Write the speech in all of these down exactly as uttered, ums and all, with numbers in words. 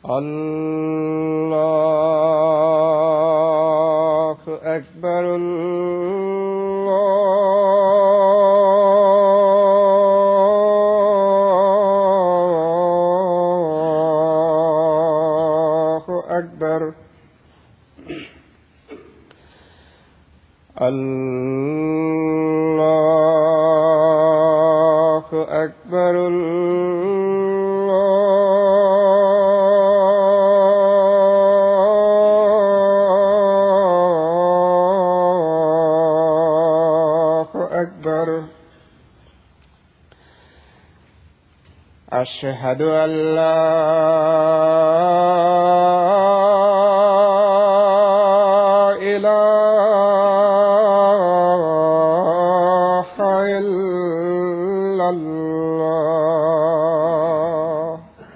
الله أكبر. الله أكبر. الله أكبر. الله أكبر. أشهد أن لا إله إلا الله.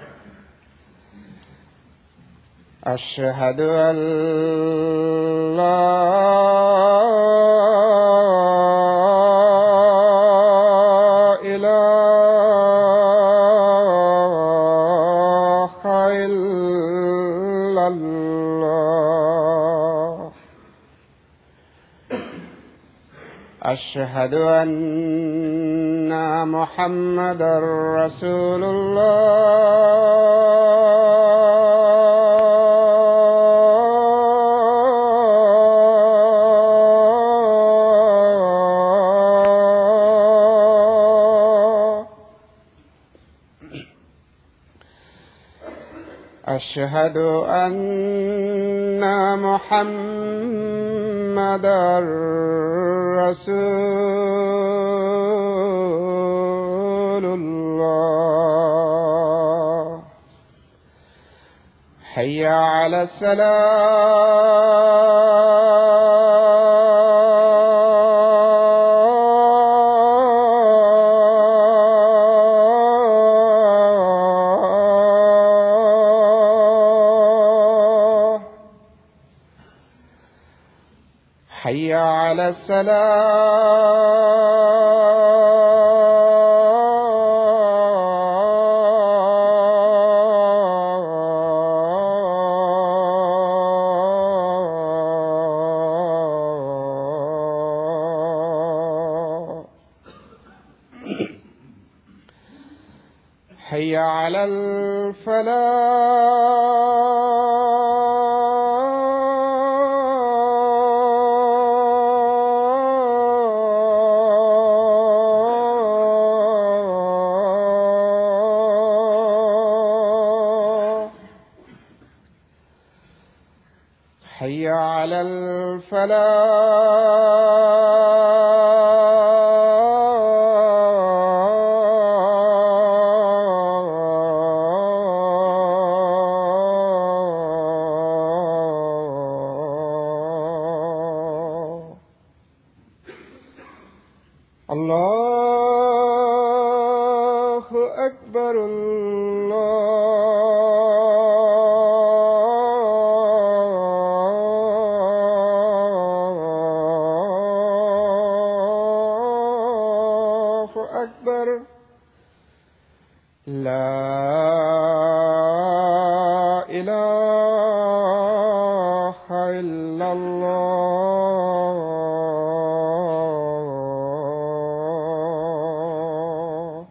أشهد أن لا إله إلا الله. أشهد أن محمدًا رسول الله. أشهد أن محمدًا رسول الله. حي على الصلاة. حي على الصلاة. حي على الفلاح. حي على الفلاح. الله أكبر. الله أكبر. لا إله إلا الله.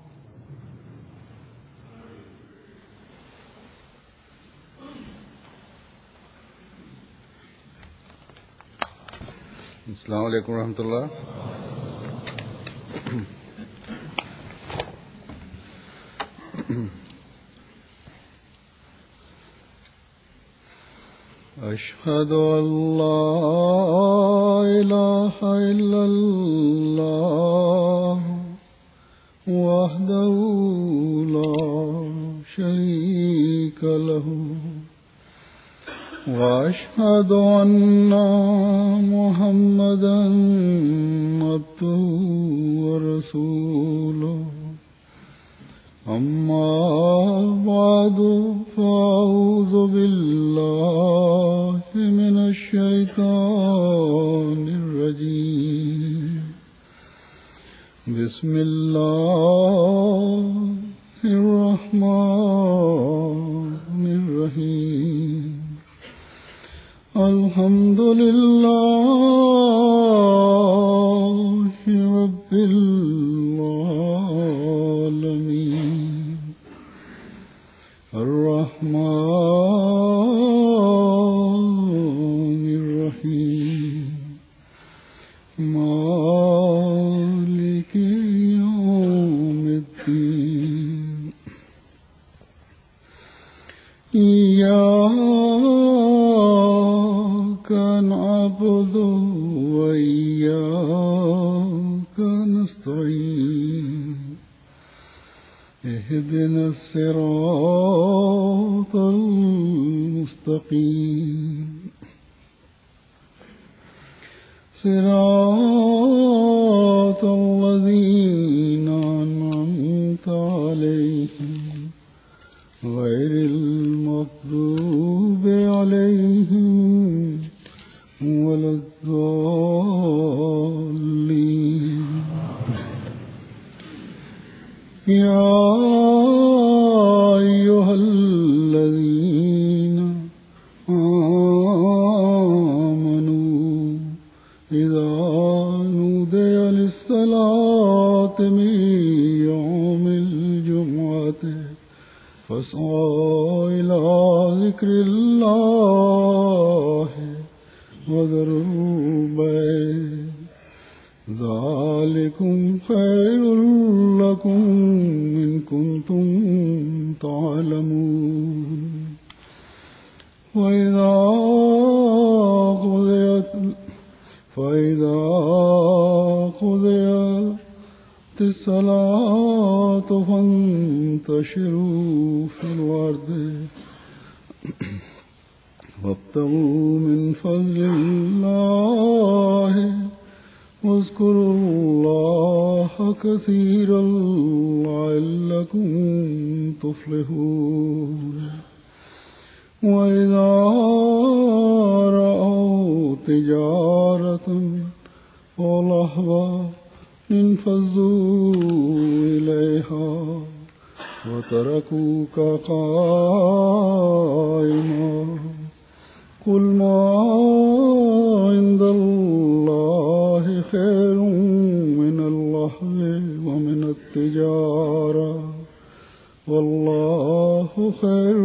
السلام عليكم ورحمة الله. أشهد أن لا إله إلا الله وحده لا شريك له وأشهد أن محمدًا عبده ورسوله. أما بعد فأعوذ بالله من الشيطان الرجيم. بسم الله الرحمن الرحيم. الرحيم الحمد لله رب العالمين الرحمن الرحيم مالك يوم الدين إياك نعبد وإياك نستعين اهدنا الصراط المستقيم صراط الذين أنعمت عليهم غير المغضوب عليهم ولا الضالين يا أيها الذين آمنوا إذا نودي للصلاة من يوم الجمعة فاسعوا إلى ذكر الله وذروا البيع ذلكم خير لكم إن كنتم تعلمون وإذا قضيت فإذا قضيت الصلاة فانتشروا في الأرض وابتغوا من فضل الله واذكروا الله كثيرا لعلكم تفلحون وإذا رأوا تجارة ولهوا انفضوا إليها وتركوك قائما قل ما عند الله خير من اللهو ومن التجارة والله خير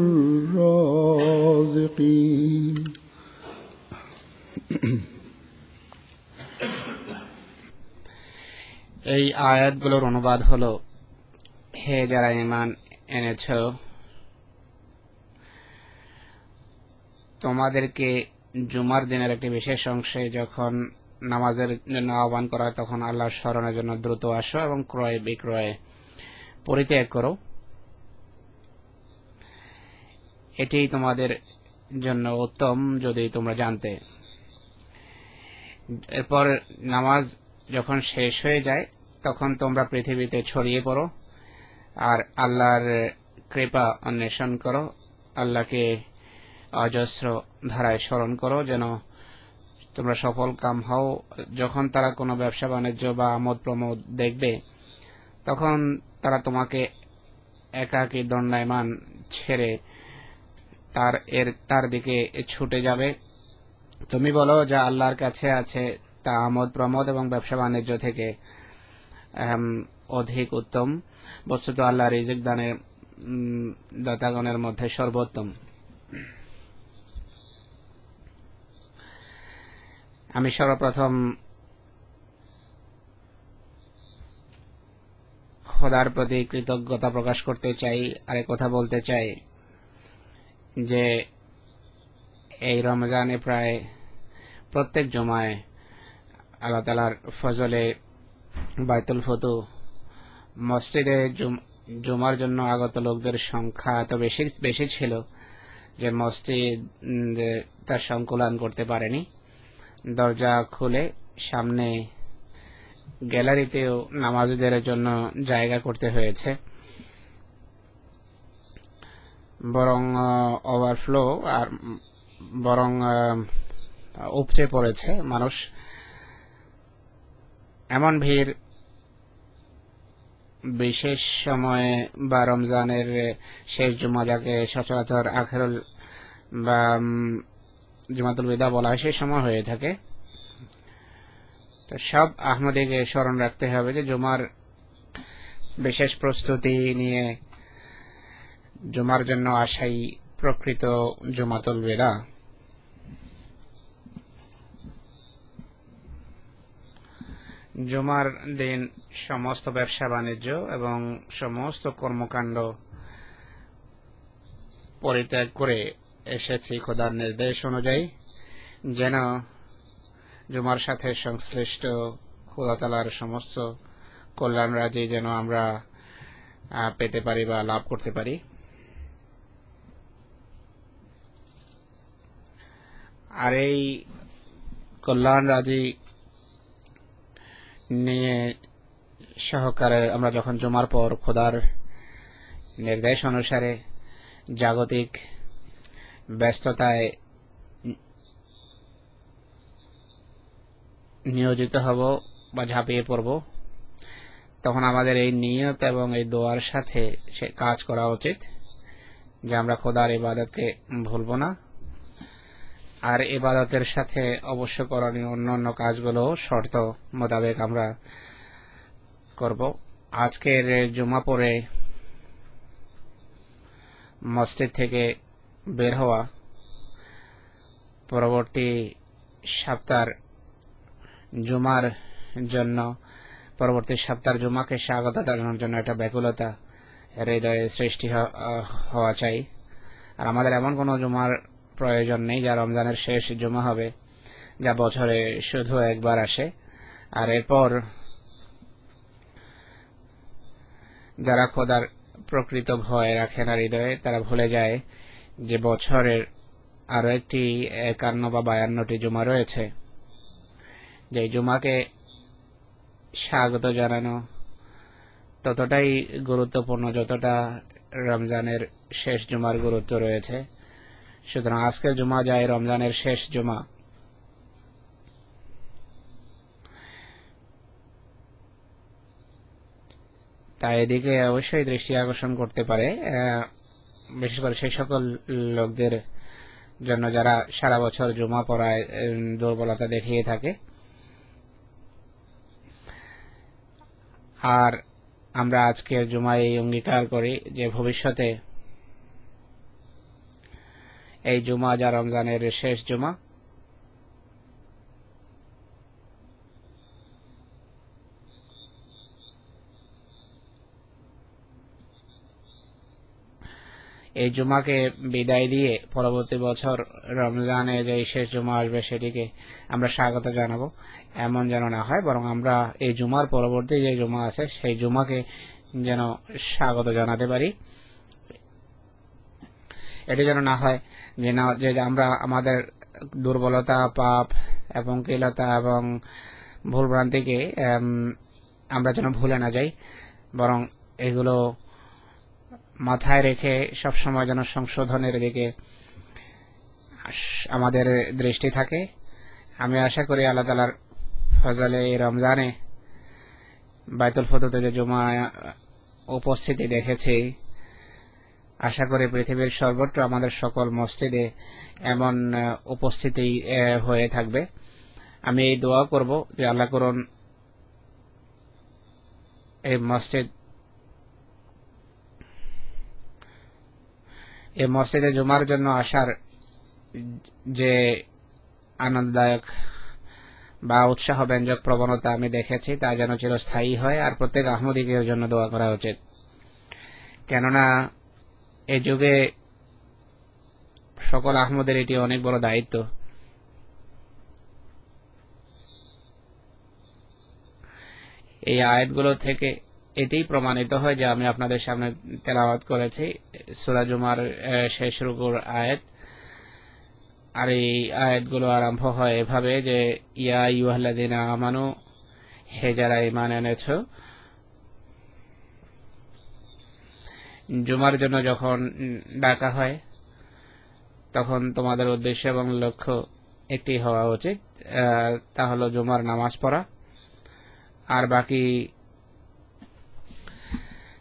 الرازقين এই আয়াতগুলোর অনুবাদ হলো, হে যারা ঈমান এনেছ, তোমাদেরকে জুমার দিনের একটি বিশেষ অংশে যখন নামাজের জন্য আহ্বান করা হয় তখন আল্লাহর স্মরণের জন্য দ্রুত আসো এবং ক্রয় বিক্রয় পরিত্যাগ করো। এটি তোমাদের জন্য উত্তম যদি তোমরা জানতে। এরপর নামাজ যখন শেষ হয়ে যায় তখন তোমরা পৃথিবীতে ছড়িয়ে পড়ো আর আল্লাহর কৃপা অন্বেষণ করো, আল্লাহকে অজস্র ধারায় স্মরণ করো যেন তোমরা সফল কাম হও। যখন তারা কোনো ব্যবসা বাণিজ্য বা আমোদ প্রমোদ দেখবে তখন তারা তোমাকে একাকী দণ্ডায়মান ছেড়ে তার এর তার দিকে ছুটে যাবে। তুমি বলো যা আল্লাহর কাছে আছে তা আমোদ প্রমোদ এবং ব্যবসা বাণিজ্য থেকে অধিক উত্তম। বস্তুত আল্লাহ রিজিক দানের দাতাগণের মধ্যে সর্বোত্তম। আমি সর্বপ্রথম খোদার প্রতি কৃতজ্ঞতা প্রকাশ করতে চাই আর কথা বলতে চাই যে এই রমজানে প্রায় প্রত্যেক জুমায় আল্লাহ তাআলার ফজলে বাইতুল ফতু মসজিদে জুমার জন্য আগত লোকদের সংখ্যা এত বেশি বেশি ছিল যে মসজিদ তার সংকুলান করতে পারেনি। দরজা খুলে সামনে গ্যালারিতেও নামাজীদের জন্য জায়গা করতে হয়েছে, বরং ওভারফ্লো আর বরং উপচে পড়েছে মানুষ। এমন ভিড় বিশেষ সময়ে বা রমজানের শেষ জুমা, যাকে সচরাচর আখেরুল বা জুমাতুল বিদা বলা হয়, সেই সময় হয়ে থাকে। তো সব আহমদীকে স্মরণ রাখতে হবে যে জুমার বিশেষ প্রস্তুতি নিয়ে জুমার জন্য আসাই প্রকৃত জুমাতুল বিদা। জুমার দিন সমস্ত ব্যবসা বাণিজ্য এবং সমস্ত কর্মকাণ্ড পরিত্যাগ করে এসেছি খোদার নির্দেশ অনুযায়ী, যেন জুমার সাথে সংশ্লিষ্ট খোদা তাআলার সমস্ত কল্যাণ রাজি যেন আমরা পেতে পারি বা লাভ করতে পারি। আর এই কল্যাণ রাজি নিয়ে সহকারে আমরা যখন জুমার পর খোদার নির্দেশ অনুসারে জাগতিক ব্যস্ততায় নিয়োজিত হব বা ঝাঁপিয়ে পড়ব, তখন আমাদের এই নিয়ত এবং এই দোয়ার সাথে সে কাজ করা উচিত যে আমরা খোদার ইবাদতকে ভুলব না, আর ইবাদতের সাথে অবশ্য করণীয় অন্যান্য কাজগুলো শর্ত মোতাবেক আমরা করব। আজকের জুমা পরে মসজিদ থেকে বের হওয়া পরবর্তী সপ্তাহের জুমার জন্য পরবর্তী সপ্তাহের জুমাকে স্বাগত জানানোর জন্য একটা ব্যাকুলতা হৃদয়ে সৃষ্টি হওয়া চাই। আর আমাদের এমন কোনো জুমার প্রয়োজন নেই যা রমজানের শেষ জুমা হবে, যা বছরে শুধু একবার আসে। আর এরপর যারা খোদার প্রকৃত ভয় রাখে না হৃদয়ে, তারা ভুলে যায় যে বছরের আরো একটি একান্ন বা বায়ান্নটি জুমা রয়েছে, যে জুমাকে স্বাগত জানানো ততটাই গুরুত্বপূর্ণ যতটা রমজানের শেষ জুমার গুরুত্ব রয়েছে। সুতরাং আজকের জুমা যায় রমজানের শেষ জুমা। তাই এদিকে অবশ্যই দৃষ্টি আকর্ষণ করতে পারে, বিশেষ করে সেই সকল লোকদের জন্য যারা সারা বছর জুমা পড়ায় দুর্বলতা দেখিয়ে থাকে। আর আমরা আজকের জুমায় এই অঙ্গীকার করি যে ভবিষ্যতে এই জুমা যা রমজানের শেষ জুমা, এই জুমাকে বিদায় দিয়ে পরবর্তী বছর রমজানে যে শেষ জুমা আসবে সেটিকে আমরা স্বাগত জানাবো, এমন যেন না হয়, বরং আমরা এই জুমার পরবর্তী যে জুমা আছে সেই জুমাকে যেন স্বাগত জানাতে পারি। এটি যেন না হয় যে না যে আমরা আমাদের দুর্বলতা, পাপ এবং কিলতা এবং ভুলভ্রান্তিকে আমরা যেন ভুলে না যাই, বরং এগুলো মাথায় রেখে সবসময় যেন সংশোধনের দিকে আমাদের দৃষ্টি থাকে। আমি আশা করি আল্লাহ তাআলার ফজলে এই রমজানে বাইতুল ফুতুতে যে জুমা উপস্থিতি দেখেছি, আশা করি পৃথিবীর সর্বত্র আমাদের সকল মসজিদে এমন উপস্থিতি হয়ে থাকবে। আমি এই দোয়া করব যে আল্লাহ করুন এই মসজিদ এই মসজিদে জুমার জন্য আসার যে আনন্দদায়ক বা উৎসাহ ব্যঞ্জক প্রবণতা আমি দেখেছি তা যেন চিরস্থায়ী হয়। আর প্রত্যেক আহমদীকে এর জন্য দোয়া করা উচিত, কেননা এই যুগে সকল আহমদের এটি অনেক বড় দায়িত্ব। এই আয়াতগুলো থেকে এটাই প্রমাণিত হয় যে আমি আপনাদের সামনে তেলাওয়াত করেছি সূরা জুমার শেষ রুকুর আয়াত। আর এই আয়াতগুলো আরম্ভ হয় এভাবে যে ইয়া আইয়ুহাল্লাযীনা আমানু, হে যারা ঈমান এনেছো। জুমার জন্য যখন ডাকা হয় তখন তোমাদের উদ্দেশ্য এবং লক্ষ্য একটি হওয়া উচিত, তা হলো জুমার নামাজ পড়া। আর বাকি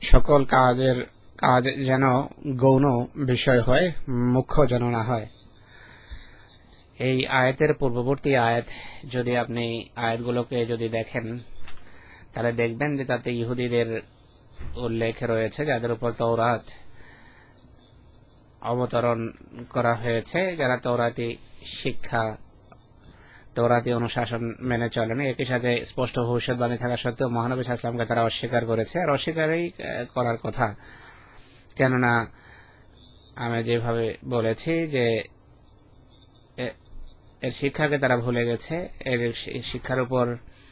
সকল কাজের কাজ যেন গৌণ বিষয় হয়, মুখ্য যেন না হয়। এই আয়াতের পূর্ববর্তী আয়াত যদি আপনি আয়াতগুলোকে যদি দেখেন তাহলে দেখবেন যে তাতে ইহুদিদের উল্লেখ রয়েছে, যাদের উপর তওরাত অবতরণ করা হয়েছে, যারা তওরাতি শিক্ষা তওরাতি অনুশাসন মেনে চলেন। একই সাথে স্পষ্ট ভবিষ্যৎবাণী থাকা সত্ত্বেও মহানবী সাল্লাল্লাহু আলাইহি ওয়াসাল্লামকে তারা অস্বীকার করেছে, আর অস্বীকারই করার কথা। কেননা আমি যেভাবে বলেছি যে এর শিক্ষাকে তারা ভুলে গেছে, এর শিক্ষার উপর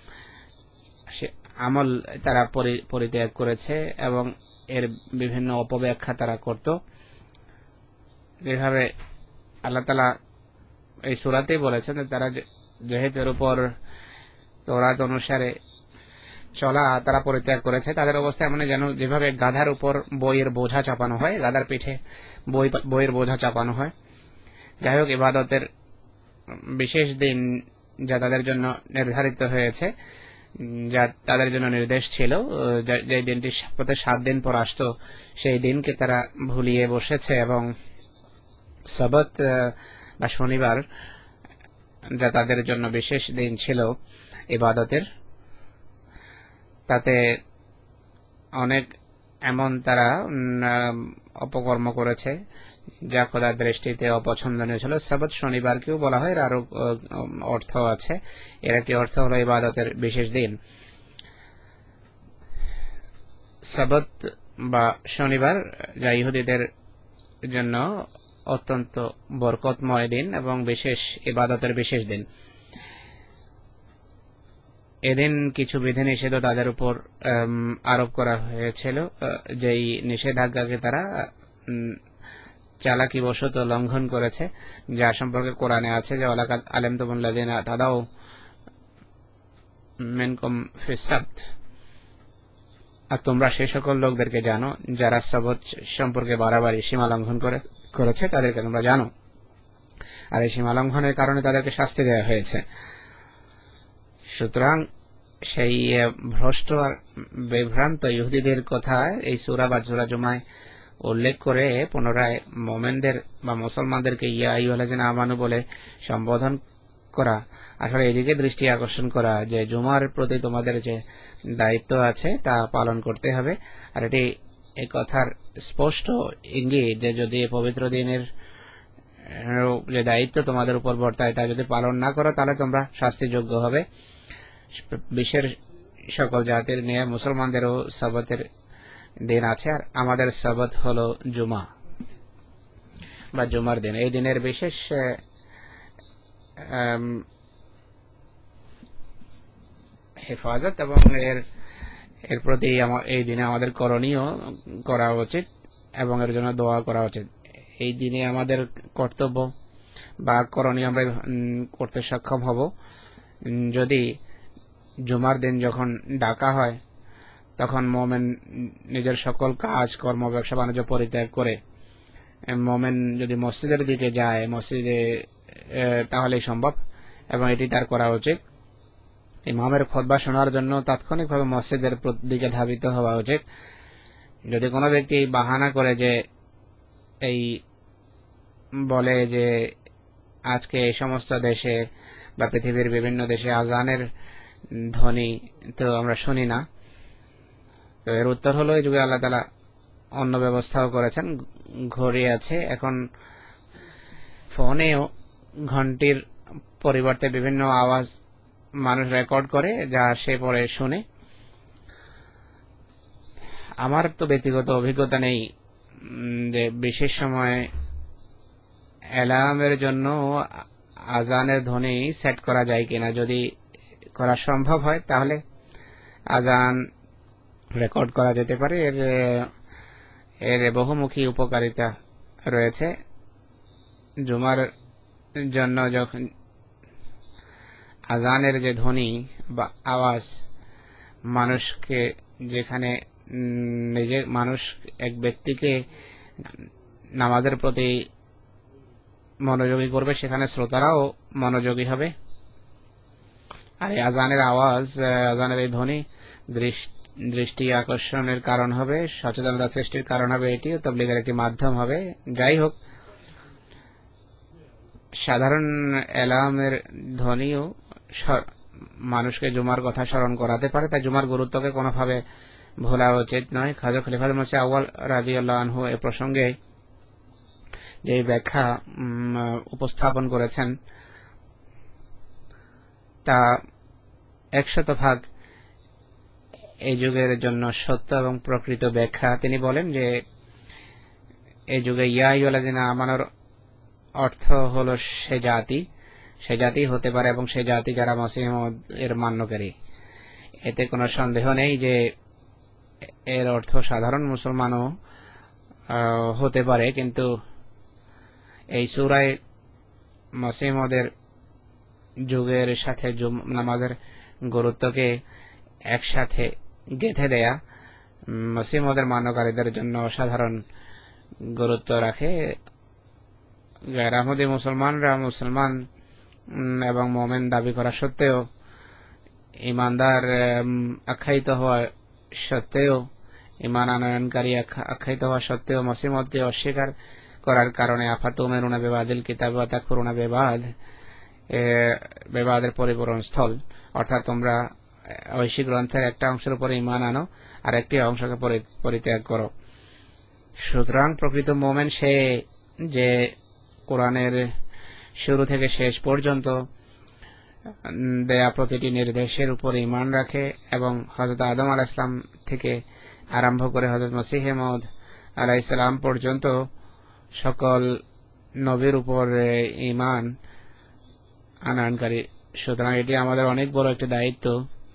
আমল তারা পরিত্যাগ করেছে এবং এর বিভিন্ন অপব্যাখ্যা তারা করত। যেভাবে আল্লাহ তাআলা এই সূরাতেই বলেছেন যে তারা যেহেতু এর উপর তওরাত অনুসারে চলা তারা পরিত্যাগ করেছে, তাদের অবস্থা এমন যেন যেভাবে গাধার উপর বইয়ের বোঝা চাপানো হয়, গাধার পিঠে বই বইয়ের বোঝা চাপানো হয়। যাই হোক, ইবাদতের বিশেষ দিন যা তাদের জন্য নির্ধারিত হয়েছে, যা তাদের জন্য নির্দেশ ছিল, যে দিনটি প্রতি সাত দিন পর আসতো, সেই দিনকে তারা ভুলিয়ে বসেছে এবং সাবত বা শনিবার যা তাদের জন্য বিশেষ দিন ছিল ইবাদতের, তাতে অনেক এমন তারা অপকর্ম করেছে যা খোদার দৃষ্টিতে অপছন্দনীয় ছিল। সাবত শনিবারকেও বলা হয়, এর আরো অর্থ আছে। এর একটি অর্থ হলো ইবাদতের বিশেষ দিন। সাবত বা শনিবার যা ইহুদিদের জন্য অত্যন্ত বরকতময় দিন এবং বিশেষ ইবাদতের বিশেষ দিন। এদিন কিছু বিধিনিষেধ তাদের উপর আরোপ করা হয়েছিল, যেই নিষেধাজ্ঞাকে তারা চালাকি বশত লঙ্ঘন করেছে, যা সম্পর্কে কোরআনে আছে যে ওয়ালাকাদ আলিমতুমুল্লাযিনা তাদাউ মিনকুম ফিস সাবত, আর তোমরা সেই সকল লোকদেরকে জানো যারা সাবত সম্পর্কে বাড়াবাড়ি সীমা লঙ্ঘন করে করেছে, তাদেরকে তোমরা জানো, আর এই সীমা লঙ্ঘনের কারণে তাদেরকে শাস্তি দেওয়া হয়েছে। সুতরাং সেই ভ্রষ্ট আর বিভ্রান্ত ইহুদিদের কথা এই সূরা বা সূরা জুমায় উল্লেখ করে পুনরায় মুমিনদের বা মুসলমানদেরকে ইয়া আইয়ুহাল্লাযিনা আমানু বলে সম্বোধন করা, আসলে এদিকে দৃষ্টি আকর্ষণ করা যে জুমার প্রতি তোমাদের যে দায়িত্ব আছে তা পালন করতে হবে। আর এটি এই কথার স্পষ্ট ইঙ্গিত যে যদি পবিত্র দিনের যে দায়িত্ব তোমাদের উপর বর্তায় তা যদি পালন না করো তাহলে তোমরা শাস্তিযোগ্য হবে। বিশ্বের সকল জাতির নিয়ে মুসলমানদেরও সাবতের দিন আছে, আর আমাদের সাবত হলো জুমা বা জুমার দিন। এই দিনের বিশেষ হেফাজত এবং এর এর প্রতি এই দিনে আমাদের করণীয় করা উচিত এবং এর জন্য দোয়া করা উচিত। এই দিনে আমাদের কর্তব্য বা করণীয় আমরা করতে সক্ষম হব যদি জুমার দিন যখন ডাকা হয় তখন মোমেন নিজের সকল কাজ কর্ম ব্যবসা বাণিজ্য পরিত্যাগ করে মোমেন যদি মসজিদের দিকে যায়, মসজিদে তাহলেই সম্ভব এবং এটি তার করা উচিত। ইমামের খুতবা শোনার জন্য তাৎক্ষণিকভাবে মসজিদের দিকে ধাবিত হওয়া উচিত। যদি কোনো ব্যক্তি বাহানা করে যে এই বলে যে আজকে এই সমস্ত দেশে বা পৃথিবীর বিভিন্ন দেশে আজানের ধ্বনি তো আমরা শুনি না, তো এর উত্তর হলো এই যুগে আল্লাহ তাআলা অন্য ব্যবস্থাও করেছেন। ঘড়ি আছে, এখন ফোনেও ঘন্টির পরিবর্তে বিভিন্ন আওয়াজ মানুষ রেকর্ড করে যা সে পরে শুনে। আমার তো ব্যক্তিগত অভিজ্ঞতা নেই যে বিশেষ সময় অ্যালার্মের জন্য আজানের ধ্বনি সেট করা যায় কিনা। যদি করা সম্ভব হয় তাহলে আজান রেকর্ড করা যেতে পারে। এর এর বহুমুখী উপকারিতা রয়েছে। জুমার জন্য যখন আজানের যে ধ্বনি বা আওয়াজ মানুষকে যেখানে নিজে মানুষ এক ব্যক্তিকে নামাজের প্রতি মনোযোগী করবে, সেখানে শ্রোতারাও মনোযোগী হবে। আর এই আজানের আওয়াজ, আজানের এই ধ্বনি দৃষ্টি আকর্ষণের কারণ হবে, সচেতনতা সৃষ্টির কারণ হবে, এটিও তাবলীগের একটি মাধ্যম হবে। যাই হোক, সাধারণ এলামের ধ্বনিও মানুষকে জুমার কথা স্মরণ করাতে পারে, তাই জুমার গুরুত্বকে কোনোভাবে ভোলা উচিত নয়। খাজা খলিফাতুল মসিহ আউয়াল রাদিয়াল্লাহু আনহু এ প্রসঙ্গে যে ব্যাখ্যা উপস্থাপন করেছেন তা একশত ভাগ এই যুগের জন্য সত্য এবং প্রকৃত ব্যাখ্যা। তিনি বলেন যে এই যুগে ইয়া আইয়ুহাল্লাযিনা আমানুর অর্থ হলো সে জাতি, সে জাতি হতে পারে এবং সে জাতি যারা মসিহ এর মান্যকারী। এতে কোনো সন্দেহ নেই যে এর অর্থ সাধারণ মুসলমানও হতে পারে, কিন্তু এই সূরায় মসিহদের যুগের সাথে নামাজের গুরুত্বকে একসাথে গেঁথে দেয়া মসিহদের মান্যকারীদের জন্য সাধারণ গুরুত্ব রাখে। গায়রামুদি মুসলমানরা মুসলমান এবং মোমেন দাবি করা সত্ত্বেও, ইমানদার আখ্যায়িত হওয়া সত্ত্বেও, ইমান আনয়নকারী আখ্যায়িত হওয়া সত্ত্বেও মসিহকে অস্বীকার করার কারণে আফাতুমিনুনা বিবাদিল কিতাব ওয়া তাকফুরুনা বিবাদ, বিবাদের পরিপূরণ স্থল, অর্থাৎ তোমরা ঐশী গ্রন্থের একটা অংশের উপরে ইমান আনো আর একটি অংশকে পরিত্যাগ করো। সুতরাং প্রকৃত মোমেন সে যে কোরআনের শুরু থেকে শেষ পর্যন্ত দেয়া প্রতিটি নির্দেশের উপর ঈমান রাখে এবং হযরত আদম আলাইহিস সালাম থেকে আরম্ভ করে হযরত মসিহ মাউদ আলাইহিস সালাম পর্যন্ত সকল নবীর উপর ঈমান আনয়নকারী। সুতরাং এটি আমাদের অনেক বড় একটি দায়িত্ব,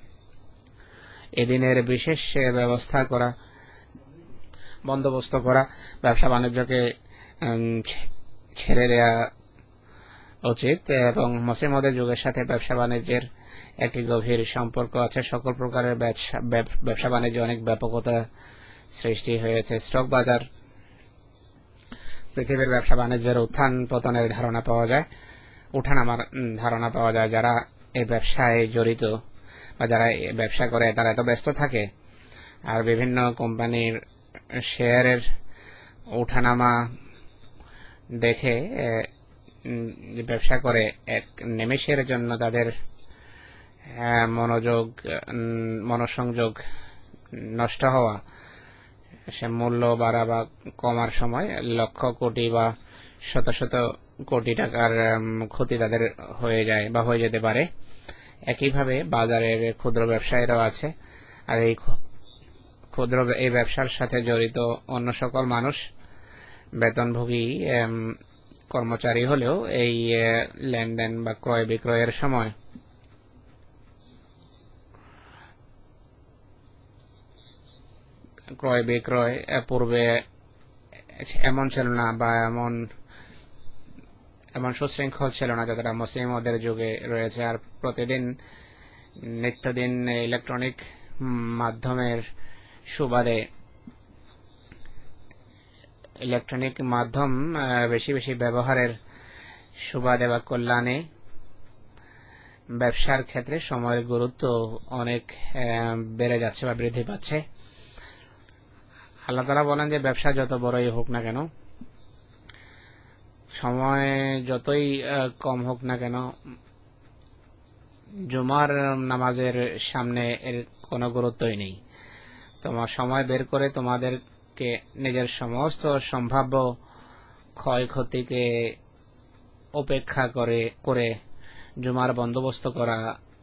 এদিনের বিশেষ ব্যবস্থা করা, বন্দোবস্ত করা, ব্যবসা বাণিজ্যকে ছেড়ে দেয়া উচিত। এবং মসিহদের যুগের সাথে ব্যবসা বাণিজ্যের একটি গভীর সম্পর্ক আছে। সকল প্রকারের ব্যবসা বাণিজ্যে অনেক ব্যাপকতা সৃষ্টি হয়েছে। স্টক বাজার, পৃথিবীর ব্যবসা বাণিজ্যের উত্থান পতনের ধারণা পাওয়া যায়, উঠানামার ধারণা পাওয়া যায়। যারা এই ব্যবসায় জড়িত বা যারা ব্যবসা করে তারা এত ব্যস্ত থাকে, আর বিভিন্ন কোম্পানির শেয়ারের উঠানামা দেখে ব্যবসা করে এক নিমেষের জন্য তাদের মনোযোগ মনোসংযোগ নষ্ট হওয়া, সে মূল্য বাড়া বা কমার সময় লক্ষ কোটি বা শত শত কোটি টাকার ক্ষতি তাদের হয়ে যায় বা হয়ে যেতে পারে। একইভাবে বাজারের ক্ষুদ্র ব্যবসায়ীরাও আছে, আর এই ক্ষুদ্র এই ব্যবসার সাথে জড়িত অন্য সকল মানুষ বেতনভোগী কর্মচারী হলেও এই লেনদেন বা ক্রয় বিক্রয়ের সময় ক্রয় বিক্রয় পূর্বে এমন ছিল না বা এমন এমন সুশৃঙ্খল ছিল না যতটা মসিহদের যুগে রয়েছে। আর প্রতিদিন নিত্যদিন ইলেকট্রনিক মাধ্যমের সুবাদে ইলেকট্রনিক মাধ্যম বেশি বেশি ব্যবহারের সুবাদে বা কল্যাণে ব্যবসার ক্ষেত্রে সময়ের গুরুত্ব অনেক বেড়ে যাচ্ছে বা বৃদ্ধি পাচ্ছে। আল্লাহ তাআলা বলেন যে ব্যবসা যত বড়ই হোক না কেন, সময় যতই কম হোক না কেন, জুমার নামাজের সামনে এর কোনো গুরুত্বই নেই। তোমার সময় বের করে তোমাদেরকে নিজের সমস্ত সম্ভাব্য ক্ষয়ক্ষতিকে উপেক্ষা করে করে জুমার বন্দোবস্ত করা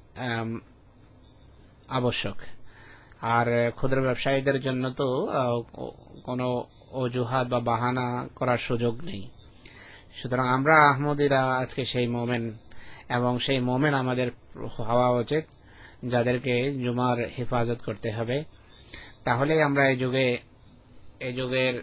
আবশ্যক। আর ক্ষুদ্র ব্যবসায়ীদের জন্য তো কোনো অজুহাত বা বাহানা করার সুযোগ নেই। সুতরাং আমরা আহমদীরা আজকে সেই মোমেন, এবং সেই মোমেন আমাদের হওয়া উচিত যাদেরকে জুমার হেফাজত করতে হবে। তাহলে আমরা এই যুগে এই যুগের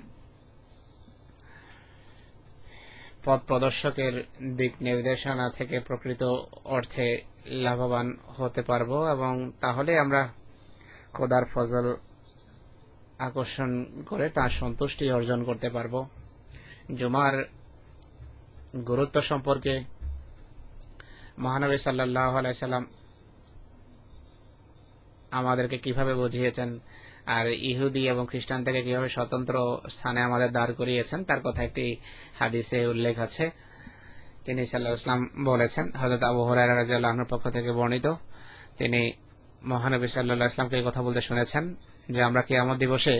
পথ প্রদর্শকের দিক নির্দেশনা থেকে প্রকৃত অর্থে লাভবান হতে পারবো, এবং তাহলে আমরা খোদার ফজল আকর্ষণ করে তার সন্তুষ্টি অর্জন করতে পারবো। জুমার গুরুত্ব সম্পর্কে মহানবী সাল্লাল্লাহু আলাইহি সাল্লাম আমাদেরকে কিভাবে বুঝিয়েছেন আর ইহুদি এবং খ্রিস্টান থেকে কিভাবে স্বতন্ত্র স্থানে আমাদের দাঁড় করিয়েছেন তার কথা একটি হাদিসে উল্লেখ আছে। তিনি সাল্লাল্লাহু আলাইহি ওয়াসাল্লাম বলেছেন, হযরত আবু হুরায়রা রাদিয়াল্লাহু আনহুর পক্ষ থেকে বর্ণিত, তিনি মহানবী সাল্লাল্লাহু আলাইহি ওয়াসাল্লামকে এই কথা বলতে শুনেছেন যে আমরা কিয়ামত দিবসে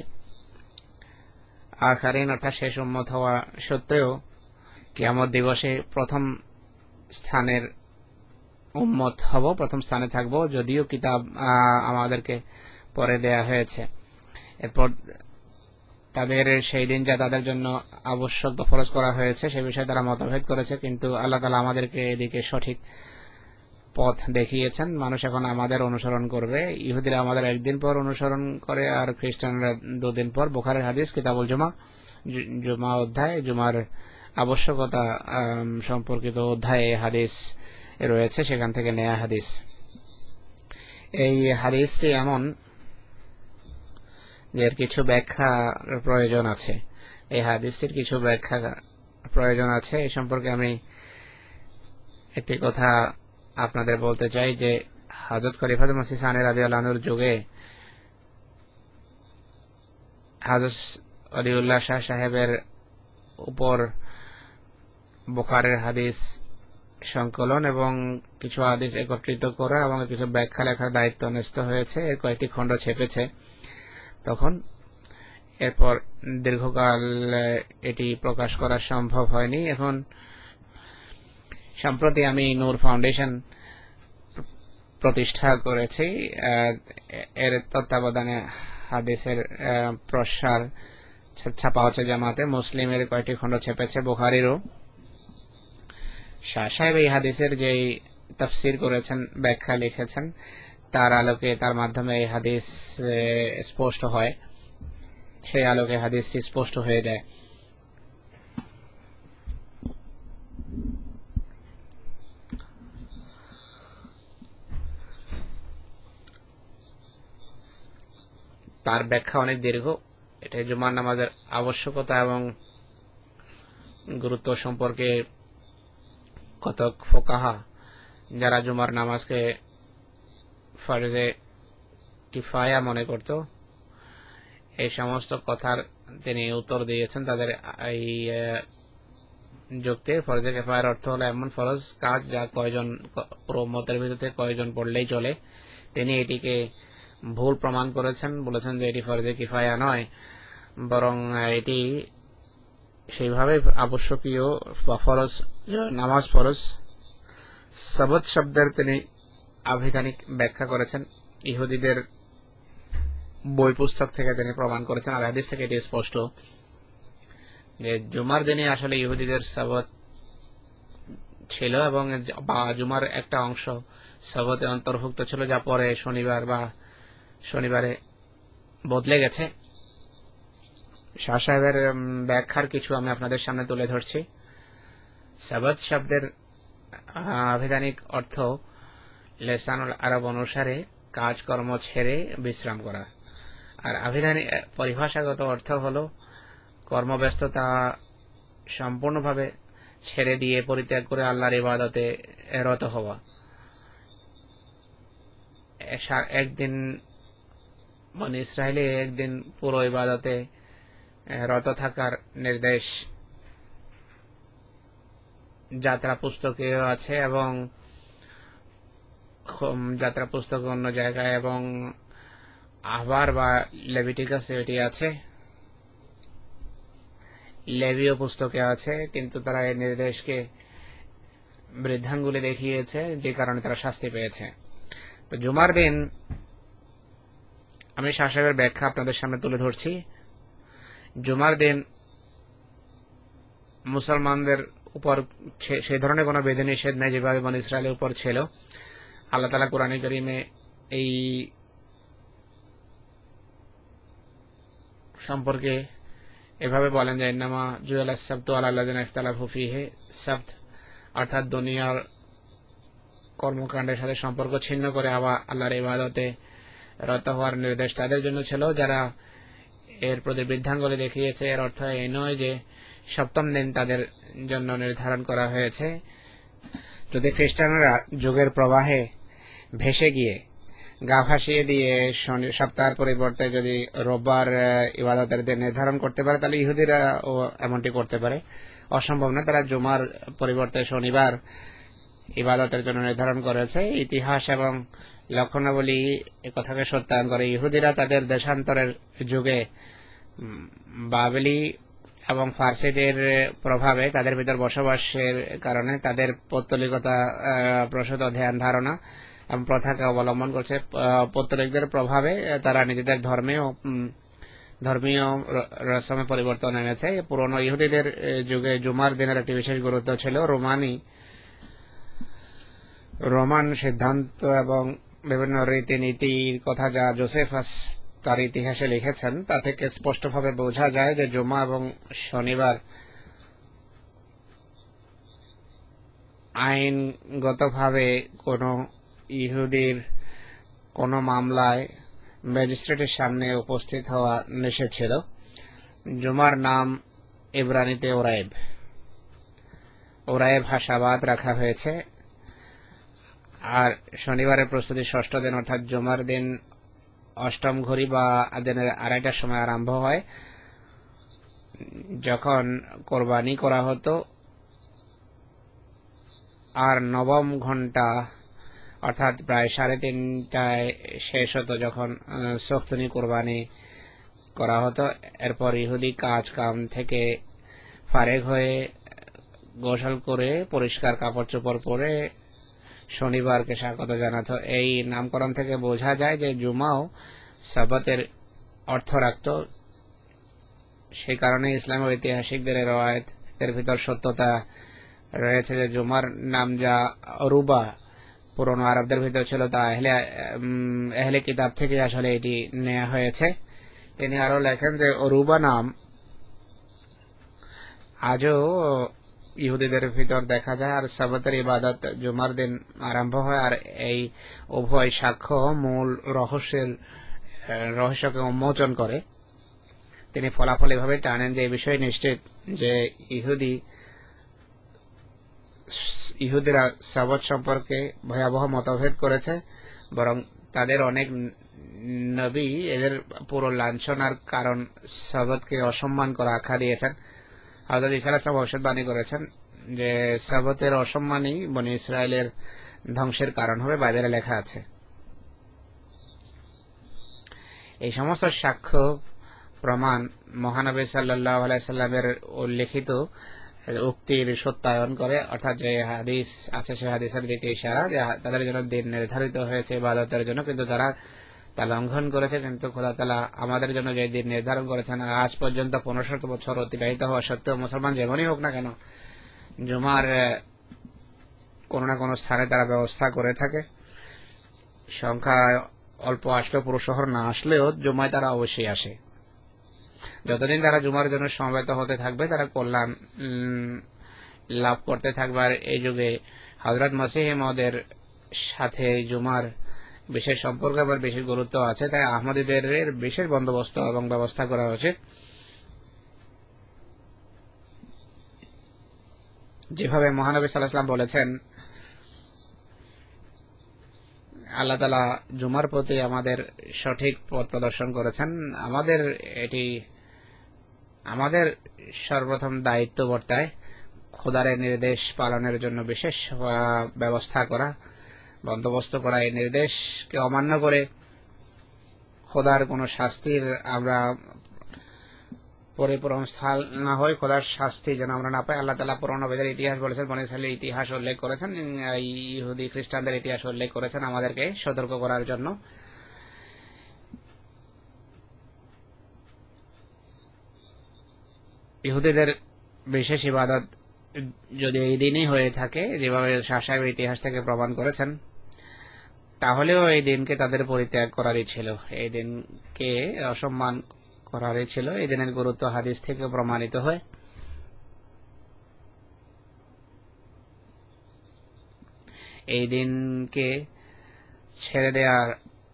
আখিরিন অর্থাৎ শেষ উম্মত হওয়া সত্ত্বেও কিয়ামত দিবসে প্রথম স্থানের উম্মত হব, প্রথম স্থানে থাকব, যদিও কিতাব আমাদেরকে পরে দেয়া হয়েছে। এরপর তাদের সেই দিন যা তাদের জন্য আবশ্যক বা ফরজ করা হয়েছে সে বিষয়ে তারা মতভেদ করেছে, কিন্তু আল্লাহ তাআলা আমাদেরকে এদিকে সঠিক পথ দেখিয়েছেন। মানুষ এখন আমাদের অনুসরণ করবে। ইহুদিরা আমাদের একদিন পর অনুসরণ করে আর খ্রিস্টানরা দুদিন পর। বুখারীর হাদিস কিতাবুল জুমা, জুমা অধ্যায়, জুমার আবশ্যকতা সম্পর্কিত অধ্যায়ে হাদিস রয়েছে, সেখান থেকে নেয়া হাদিস। এই হাদিসটি এমন যে এর কিছু ব্যাখ্যার প্রয়োজন আছে। এই হাদিসটির কিছু ব্যাখ্যা প্রয়োজন আছে। এই সম্পর্কে আমি একটি কথা আপনাদের বলতে চাই যে হযরত খলিফাতুল মসিহ সানি রাদিয়াল্লাহু আনহুর যুগে হযরত ওলিউল্লাহ শাহ সাহেবের উপর বুখারীর হাদিস সংকলন এবং কিছু হাদিস একত্রিত করা এবং কিছু ব্যাখ্যা লেখার দায়িত্ব ন্যস্ত হয়েছে। এর কয়েকটি খণ্ড ছেপেছে তখন। এরপর দীর্ঘকাল এটি প্রকাশ করা সম্ভব হয়নি। এখন সম্প্রতি আমি নূর ফাউন্ডেশন প্রতিষ্ঠা করেছি। এর তত্ত্বাবধানে হাদিসের প্রসার ছাপা হচ্ছে জামাতে। মুসলিমের কয়েকটি খণ্ড ছেপেছে, বুখারীরও। শাহ সাহেব এই হাদিসের যেই তাফসীর করেছেন, ব্যাখ্যা লিখেছেন, তার আলোকে, তার মাধ্যমে এই হাদিস স্পষ্ট হয়, সেই আলোকে হাদিসটি স্পষ্ট হয়ে যায়। তার ব্যাখ্যা অনেক দীর্ঘ। এটা জুমার নামাজের আবশ্যকতা এবং গুরুত্ব সম্পর্কে কতক ফুকাহা যারা জুমার নামাজকে ফরজে কিফায়া মনে করত, এই সমস্ত কথার তিনি উত্তর দিয়েছেন তাদের এই যুক্তি। ফরজে কিফায়ার অর্থ হলো এমন ফরজ কাজ যা কয়জন পুরো উম্মতের ভিতরে কয়জন পড়লেই চলে। তিনি এটিকে ভুল প্রমাণ করেছেন, বলেছেন যে এটি ফরজে কিফায়া নয়, বরং এটি সেইভাবে আবশ্যকীয় বা ফরজ, নামাজ ফরজ। সাবত শব্দের তিনি আভিধানিক ব্যাখ্যা করেছেন, ইহুদিদের বই পুস্তক থেকে তিনি প্রমাণ করেছেন। আর হাদিস থেকে এটি স্পষ্ট যে জুমার দিনে আসলে ইহুদিদের সাবত ছিল এবং বা জুমার একটা অংশ সাবতে অন্তর্ভুক্ত ছিল, যা পরে শনিবার বা শনিবারে বদলে গেছে। শাহ সাহেবের ব্যাখ্যার কিছু আমি আপনাদের সামনে তুলে ধরছি। সাবত শব্দের আভিধানিক অর্থ লেসানুল আরব অনুসারে কাজকর্ম ছেড়ে বিশ্রাম করা, আর আভিধানিক পরিভাষাগত অর্থ হল কর্মব্যস্ততা সম্পূর্ণভাবে ছেড়ে দিয়ে পরিত্যাগ করে আল্লাহর ইবাদতে রত হওয়া। একদিন বনী ইসরাইলে একদিন পুরো ইবাদতে রত থাকার নির্দেশ যাত্রা পুস্তকে আছে এবং যাত্রা পুস্তক অন্য জায়গায় এবং আহবার বা লেভিটিকাসে এটি আছে, লেভীয় পুস্তকে আছে, কিন্তু তারা এই নির্দেশকে বৃদ্ধাঙ্গুলি দেখিয়েছে, যে কারণে তারা শাস্তি পেয়েছে। তো জুমার দিন আমি শাহ সাহেবের ব্যাখ্যা আপনাদের সামনে তুলে ধরছি। জুমার দিন মুসলমানদের উপর সেই ধরনের কোনো বিধিনিষেধ নেই যেভাবে বনী ইসরায়েলের উপর ছিল। আল্লাহ তাআলা কুরআনে কারীমে এই সম্পর্কে এভাবে বলেন যে ইন্নামা জুইলাস সাবতু আলাল্লাযিনা ইখতালাফু ফীহি, সাবত অর্থাৎ দুনিয়ার কর্মকাণ্ডের সাথে সম্পর্ক ছিন্ন করে আবার আল্লাহর ইবাদতে রত হওয়ার নির্দেশ তাদের জন্য ছিল যারা এর প্রতি বৃদ্ধাঙ্গুলি দেখিয়েছে। এর অর্থ এই নয় যে সপ্তম দিন তাদের জন্য নির্ধারণ করা হয়েছে। যদি খ্রিস্টানরা যুগের প্রবাহে ভেসে গিয়ে গা ভাসিয়ে দিয়ে শনি সপ্তাহের পরিবর্তে যদি রোববার ইবাদতের দিন নির্ধারণ করতে পারে, তাহলে ইহুদিরা ও এমনটি করতে পারে। অসম্ভব না, তারা জুমার পরিবর্তে শনিবার ইবাদতের জন্য নির্ধারণ করেছে। ইতিহাস এবং লক্ষণাবলী এ কথাকে সত্যায়ন করে। ইহুদিরা তাদের দেশান্তরের যুগে বাবেলি এবং ফার্সিদের প্রভাবে তাদের ভিতর বসবাসের কারণে তাদের পৌত্তলিকতা প্রসূত ধ্যান ধারণা এবং প্রথাকে অবলম্বন করছে। পৌত্তলিকদের প্রভাবে তারা নিজেদের ধর্মেও ধর্মীয় রসমে পরিবর্তন এনেছে। পুরনো ইহুদিদের যুগে জুমার দিনের একটি বিশেষ গুরুত্ব ছিল। রোমানি রোমান সিদ্ধান্ত এবং বিভিন্ন রীতিনীতির কথা যা জোসেফাস তার ইতিহাসে লিখেছেন, তা থেকে স্পষ্টভাবে বোঝা যায় যে জুমা এবং শনিবার আইনগতভাবে কোনো ইহুদির কোনো মামলায় ম্যাজিস্ট্রেটের সামনে উপস্থিত হওয়া নিষেধ ছিল। জুমার নাম ইব্রানিতে ওরাইব ওরাইব হাসাবাদ রাখা হয়েছে। আর শনিবারের প্রস্তুতি ষষ্ঠ দিন অর্থাৎ জুমার দিন অষ্টম ঘড়ি বা দিনের আড়াইটার সময় আরম্ভ হয়, যখন কোরবানি করা হতো। আর নবম ঘন্টা অর্থাৎ প্রায় সাড়ে তিনটায় শেষ হতো, যখন সপ্তমী কোরবানি করা হতো। এরপর ইহুদি কাজ কাম থেকে ফারেক হয়ে গোসল করে পরিষ্কার কাপড় চোপড় পরে শনিবারকে স্বাগত জানাতো। এই নামকরণ থেকে বোঝা যায় যে জুমাও সাবাতের অর্থ রাখত। সেই কারণে ইসলামের ঐতিহাসিকদের রওয়ায়েতের ভিতর সত্যতা রয়েছে যে জুমার নাম যা অরুবা পুরনো আরবদের ভিতর ছিল, তা আহলে আহলে কিতাব থেকে আসলে এটি নেওয়া হয়েছে। তিনি আরো লেখেন যে অরুবা নাম আজও ইহুদিদের ভিতর দেখা যায়। আর সাবাতের ইবাদত জুমার দিন আরম্ভ হয়। আর এই উভয় সাক্ষ্য মূল রহস্যের রহস্যকে উন্মোচন করে। তিনি ফলাফল এভাবে টানেন যে এই বিষয়ে নিশ্চিত যে ইহুদি ইহুদিরা সাবত সম্পর্কে ভয়াবহ মতভেদ করেছে, বরং তাদের অনেক নবী এদের পুরো লাঞ্ছনার কারণ সাবতকে অসম্মান করা আখ্যা দিয়েছেন। হযরত ঈসা আলাইহিস সালাম ভবিষ্যৎবাণী করেছেন যে সাবতের অসম্মানই বনী ইসরায়েলের ধ্বংসের কারণ হবে, বাইবেলে লেখা আছে। এই সমস্ত সাক্ষ্য প্রমাণ মহানবী সাল্লাল্লাহু আলাইহি সাল্লামের উল্লেখিত উক্তির সত্যায়ন করে, অর্থাৎ যে হাদিস আছে সে হাদিসের দিকে ইশারা যে তাদের জন্য দিন নির্ধারিত হয়েছে ইবাদতের জন্য, কিন্তু তারা তা লঙ্ঘন করেছে। কিন্তু খোদা তাআলা আমাদের জন্য যে দিন নির্ধারণ করেছেন, আজ পর্যন্ত পনেরোশত বছর অতিবাহিত হওয়া সত্ত্বেও মুসলমান যেমনই হোক না কেন, জুমার কোনো না কোনো স্থানে তারা ব্যবস্থা করে থাকে। সংখ্যা অল্প আসলেও পুরো শহর না আসলেও জুমায় তারা অবশ্যই আসে। যতদিন তারা জুমার জন্য সমবেত হতে থাকবে, তারা কল্যাণ লাভ করতে থাকবে। আর এই যুগে হযরত মসিহ মওউদের সাথে জুমার বিশেষ সম্পর্ক এবং বিশেষ গুরুত্ব আছে, তাই আহমদীদের বিশেষ বন্দোবস্ত এবং ব্যবস্থা করা উচিত। যেভাবে মহানবী সাল্লাল্লাহু আলাইহি ওয়াসাল্লাম বলেছেন, আল্লাহ তাআলা জুমার প্রতি আমাদের সঠিক পথ প্রদর্শন করেছেন। আমাদের এটি আমাদের সর্বপ্রথম দায়িত্ব বর্তায় খোদার নির্দেশ পালনের জন্য বিশেষ ব্যবস্থা করা, বন্দোবস্ত করা। এই নির্দেশকে অমান্য করে খোদার কোনো শাস্তির আমরা পরিপূরণ স্থল না হয়, খোদার শাস্তি যেন আমরা না পাই। আল্লাহ তাআলা পুরনো বেদের ইতিহাস বলেছেন, বনী ইসরাইলের ইতিহাস উল্লেখ করেছেন, ইহুদি খ্রিস্টানদের ইতিহাস উল্লেখ করেছেন আমাদেরকে সতর্ক করার জন্য। ইহুদিদের বিশেষ ইবাদত যদি এই দিনই হয়ে থাকে, যেভাবে শাহ সাহেব ইতিহাস থেকে প্রমাণ করেছেন, তাহলেও এই দিনকে তাদের পরিত্যাগ করারই ছিল, এই দিনকে অসম্মান করারই ছিল। এই দিনের গুরুত্ব হাদিস থেকে প্রমাণিত হয়। এই দিনকে ছেড়ে দেওয়ার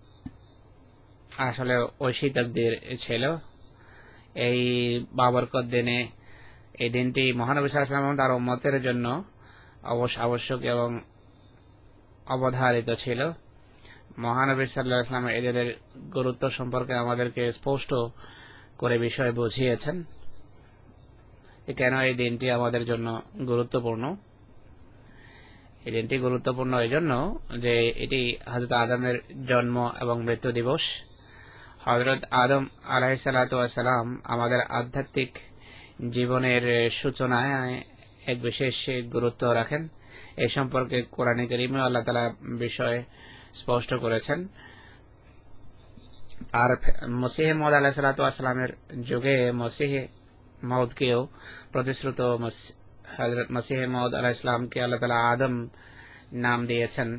আসলে ঐশী তাকদীর ছিল। এই বাবরকত দিনে এই দিনটি মহানবী সাল্লাল্লাহু আলাইহি ওয়াসাল্লাম তার উম্মতের জন্য অবশ্য আবশ্যক এবং অবধারিত ছিল। মহানবী সাল্লাল্লাহু আলাইহি ওয়াসাল্লাম ঈদের গুরুত্ব সম্পর্কে আমাদেরকে স্পষ্ট করে বিষয় বুঝিয়েছেন, কেন এই দিনটি আমাদের জন্য গুরুত্বপূর্ণ। এই দিনটি গুরুত্বপূর্ণ এই জন্য যে এটি হযরত আদমের জন্ম এবং মৃত্যু দিবস। হযরত আদম আলাইহিস সালাতু ওয়াস সালাম আমাদের আধ্যাত্মিক জীবনের সূচনায় এক বিশেষ গুরুত্ব রাখেন। এই সম্পর্কে কোরআনে কারীমে আল্লাহ তাআলা বিষয় স্পষ্ট করেছেন। আর মসিহ মওউদ আলাইহিস সালাতু ওয়াস সালামের যুগে মসিহ মওউদকেও প্রতিশ্রুত হযরত মসিহ মওউদ আলাইহিস সালামকে আল্লাহ তাআলা আদম নাম দিয়েছেন।